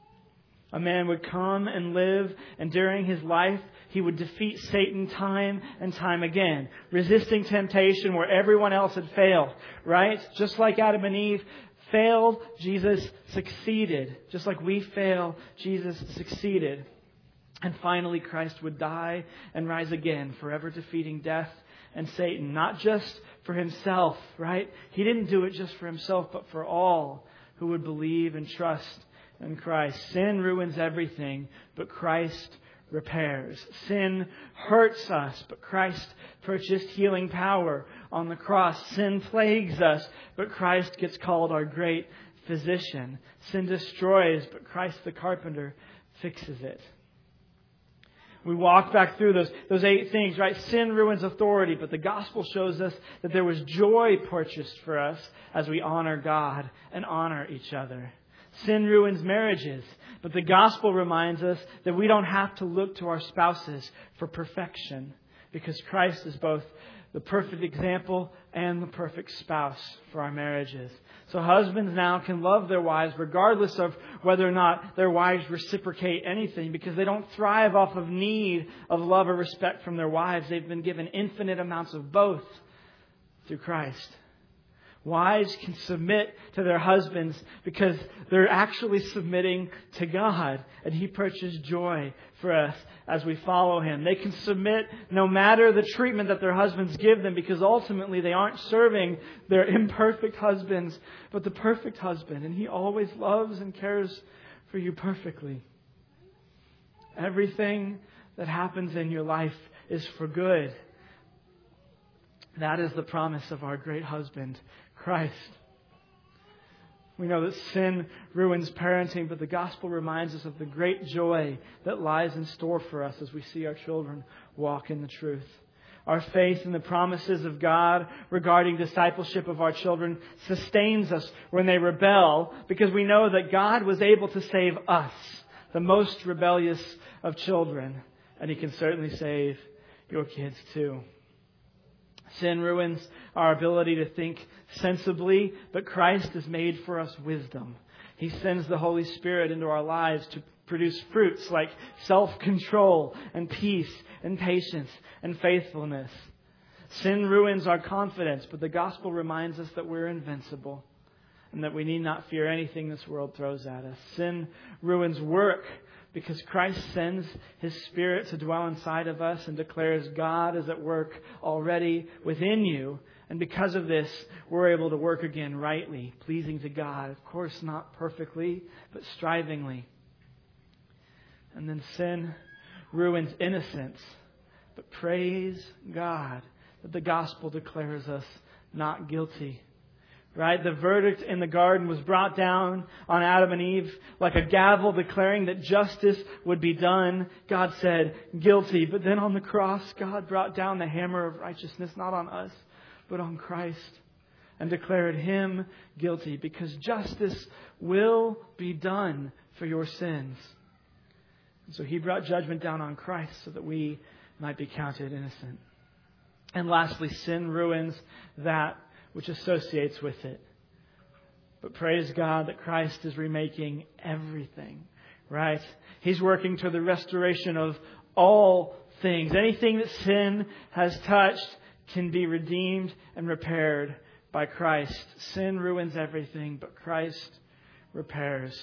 A man would come and live, and during his life, he would defeat Satan time and time again, resisting temptation where everyone else had failed, right? Just like Adam and Eve failed, Jesus succeeded. Just like we fail, Jesus succeeded. And finally, Christ would die and rise again, forever defeating death and Satan, not just for himself, right? He didn't do it just for himself, but for all who would believe and trust in Christ. Sin ruins everything, but Christ repairs. Sin hurts us, but Christ purchased healing power on the cross. Sin plagues us, but Christ gets called our great physician. Sin destroys, but Christ the carpenter fixes it. We walk back through those 8 things, right? Sin ruins authority, but the gospel shows us that there was joy purchased for us as we honor God and honor each other. Sin ruins marriages, but the gospel reminds us that we don't have to look to our spouses for perfection, because Christ is both the perfect example and the perfect spouse for our marriages. So husbands now can love their wives regardless of whether or not their wives reciprocate anything, because they don't thrive off of need of love or respect from their wives. They've been given infinite amounts of both through Christ. Wives can submit to their husbands because they're actually submitting to God, and He purchased joy for us as we follow Him. They can submit no matter the treatment that their husbands give them, because ultimately they aren't serving their imperfect husbands, but the perfect husband, and He always loves and cares for you perfectly. Everything that happens in your life is for good. That is the promise of our great husband, Christ. We know that sin ruins parenting, but the gospel reminds us of the great joy that lies in store for us as we see our children walk in the truth. Our faith in the promises of God regarding discipleship of our children sustains us when they rebel, because we know that God was able to save us, the most rebellious of children, and He can certainly save your kids too. Sin ruins our ability to think sensibly, but Christ has made for us wisdom. He sends the Holy Spirit into our lives to produce fruits like self-control and peace and patience and faithfulness. Sin ruins our confidence, but the gospel reminds us that we're invincible and that we need not fear anything this world throws at us. Sin ruins work, because Christ sends His Spirit to dwell inside of us and declares God is at work already within you. And because of this, we're able to work again rightly, pleasing to God. Of course, not perfectly, but strivingly. And then sin ruins innocence. But praise God that the gospel declares us not guilty. Right? The verdict in the garden was brought down on Adam and Eve like a gavel declaring that justice would be done. God said, guilty. But then on the cross, God brought down the hammer of righteousness, not on us, but on Christ, and declared Him guilty, because justice will be done for your sins. And so He brought judgment down on Christ so that we might be counted innocent. And lastly, sin ruins that which associates with it. But praise God that Christ is remaking everything, right? He's working to the restoration of all things. Anything that sin has touched can be redeemed and repaired by Christ. Sin ruins everything, but Christ repairs.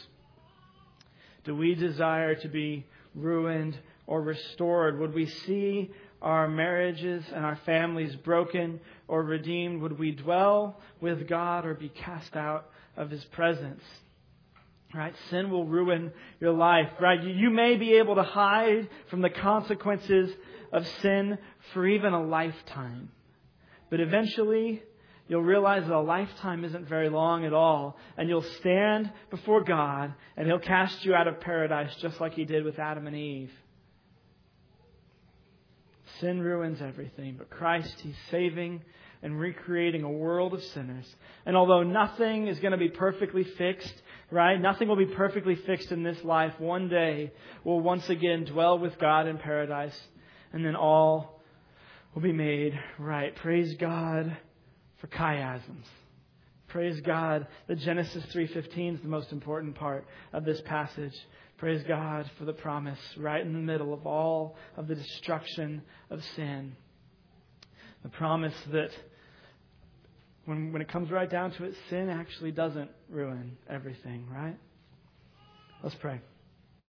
Do we desire to be ruined or restored? Would we see our marriages and our families broken or redeemed? Would we dwell with God or be cast out of His presence? Right? Sin will ruin your life. Right? You may be able to hide from the consequences of sin for even a lifetime. But eventually, you'll realize that a lifetime isn't very long at all. And you'll stand before God and He'll cast you out of paradise just like He did with Adam and Eve. Sin ruins everything, but Christ, He's saving and recreating a world of sinners. And although nothing is going to be perfectly fixed, right? Nothing will be perfectly fixed in this life. One day we'll once again dwell with God in paradise, and then all will be made right. Praise God for chiasms. Praise God that Genesis 3:15 is the most important part of this passage. Praise God for the promise right in the middle of all of the destruction of sin. The promise that when it comes right down to it, sin actually doesn't ruin everything, right? Let's pray.